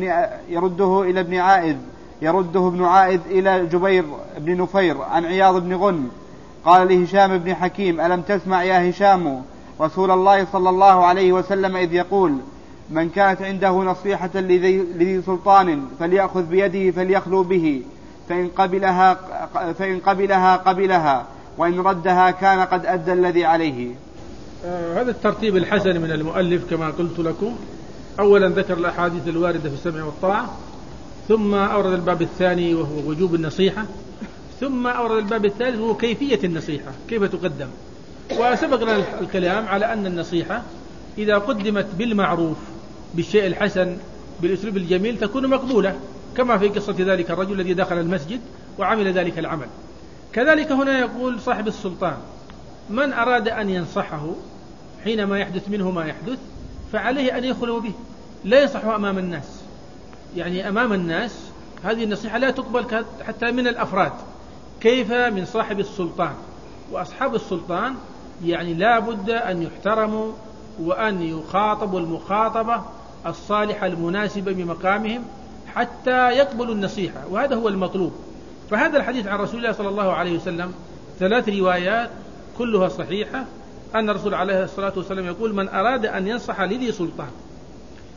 Speaker 1: ابن عائذ إلى جبير بن نفير عن عياض بن غنم قال لهشام بن حكيم: ألم تسمع يا هشام رسول الله صلى الله عليه وسلم إذ يقول: من كانت عنده نصيحة لذي سلطان فليأخذ بيده فليخلو به، فإن قبلها قبلها، وإن ردها كان قد أدى الذي عليه.
Speaker 2: هذا الترتيب الحسن من المؤلف كما قلت لكم. أولا ذكر الأحاديث الواردة في السمع والطاعة، ثم أورد الباب الثاني وهو وجوب النصيحة، ثم أورد الباب الثالث وهو كيفية النصيحة كيف تقدم. وسبقنا الكلام على أن النصيحة إذا قدمت بالمعروف بالشيء الحسن بالأسلوب الجميل تكون مقبولة، كما في قصة ذلك الرجل الذي دخل المسجد وعمل ذلك العمل. كذلك هنا يقول صاحب السلطان: من أراد أن ينصحه حينما يحدث منه ما يحدث فعليه أن يخلو به، لا ينصحه أمام الناس. يعني أمام الناس هذه النصيحة لا تقبل حتى من الأفراد، كيف من صاحب السلطان؟ وأصحاب السلطان يعني لا بد أن يحترموا وأن يخاطبوا المخاطبة الصالحة المناسبة بمقامهم حتى يقبلوا النصيحة، وهذا هو المطلوب. فهذا الحديث عن رسول الله صلى الله عليه وسلم 3 روايات كلها صحيحة، أن الرسول عليه الصلاة والسلام يقول: من أراد أن ينصح لذي سلطان.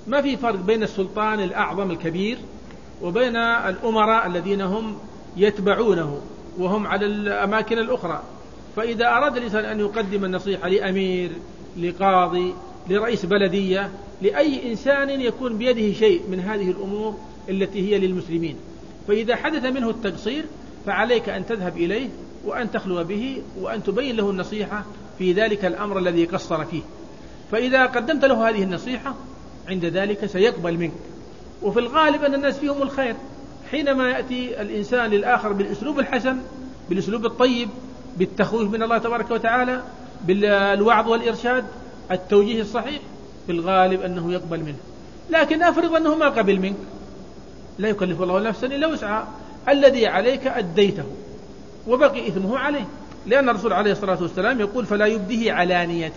Speaker 2: ما في فرق بين السلطان الأعظم الكبير وبين الأمراء الذين هم يتبعونه وهم على الأماكن الأخرى. فإذا أراد الإنسان أن يقدم النصيحة لأمير، لقاضي، لرئيس بلدية، لأي إنسان يكون بيده شيء من هذه الأمور التي هي للمسلمين، فإذا حدث منه التقصير فعليك أن تذهب إليه وأن تخلو به وأن تبين له النصيحة في ذلك الأمر الذي قصر فيه. فإذا قدمت له هذه النصيحة عند ذلك سيقبل منك. وفي الغالب أن الناس فيهم الخير، حينما يأتي الإنسان للآخر بالأسلوب الحسن، بالأسلوب الطيب، بالتخويف من الله تبارك وتعالى، بالوعظ والإرشاد، التوجيه الصحيح، في الغالب أنه يقبل منه. لكن أفرض أنه ما قبل منك، لا يكلف الله نفسا إلا وسعها، الذي عليك أديته وبقي إثمه عليه، لأن الرسول عليه الصلاة والسلام يقول فلا يبديه علانية.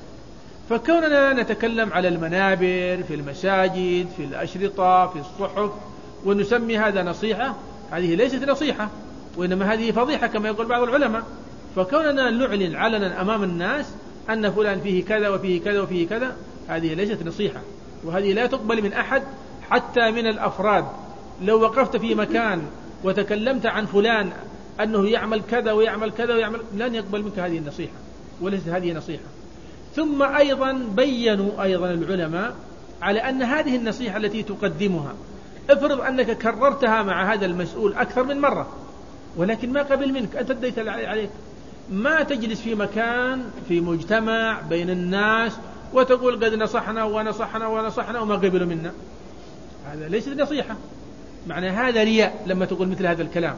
Speaker 2: فكوننا نتكلم على المنابر، في المساجد، في الأشرطة، في الصحف، ونسمي هذا نصيحة، هذه ليست نصيحة، وإنما هذه فضيحة كما يقول بعض العلماء. فكوننا نعلن علنا أمام الناس أن فلان فيه كذا وفيه كذا وفيه كذا، هذه ليست نصيحة، وهذه لا تقبل من أحد حتى من الأفراد. لو وقفت في مكان وتكلمت عن فلان أنه يعمل كذا ويعمل كذا ويعمل، لن يقبل منك هذه النصيحة، وليست هذه نصيحة. ثم أيضا بيّنوا أيضا العلماء على أن هذه النصيحة التي تقدمها، افرض أنك كررتها مع هذا المسؤول أكثر من مرة ولكن ما قبل منك، أنت اديت عليك، ما تجلس في مكان في مجتمع بين الناس وتقول قد نصحنا ونصحنا ونصحنا وما قبلوا منا، هذا ليس نصيحة، معنى هذا رياء لما تقول مثل هذا الكلام.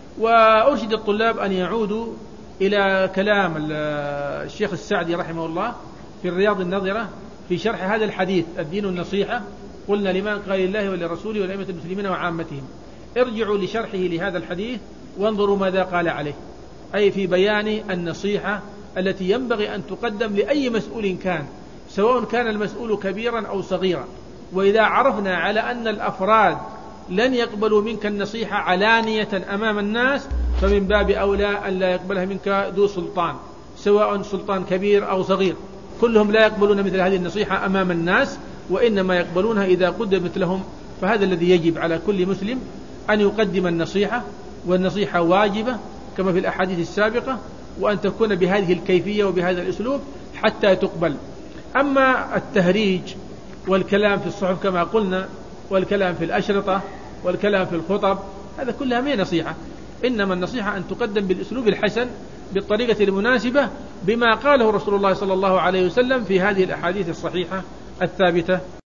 Speaker 2: وأرشد الطلاب أن يعودوا إلى كلام الشيخ السعدي رحمه الله في الرياض النظرة في شرح هذا الحديث الدين النصيحة، قلنا لمن قال الله ولرسوله ولأئمة المسلمين وعامتهم. ارجعوا لشرحه لهذا الحديث وانظروا ماذا قال عليه، أي في بيان النصيحة التي ينبغي أن تقدم لأي مسؤول كان، سواء كان المسؤول كبيرا أو صغيرا. وإذا عرفنا على أن الأفراد لن يقبلوا منك النصيحة علانية أمام الناس، فمن باب أولى أن لا يقبلها منك ذو سلطان، سواء سلطان كبير أو صغير، كلهم لا يقبلون مثل هذه النصيحة أمام الناس، وإنما يقبلونها إذا قدمت لهم. فهذا الذي يجب على كل مسلم أن يقدم النصيحة، والنصيحة واجبة كما في الأحاديث السابقة، وأن تكون بهذه الكيفية وبهذا الأسلوب حتى تقبل. أما التهريج والكلام في الصحف كما قلنا، والكلام في الأشرطة، والكلام في الخطب، هذا كلها ما نصيحة، إنما النصيحة أن تقدم بالأسلوب الحسن بالطريقة المناسبة بما قاله رسول الله صلى الله عليه وسلم في هذه الأحاديث الصحيحة الثابتة.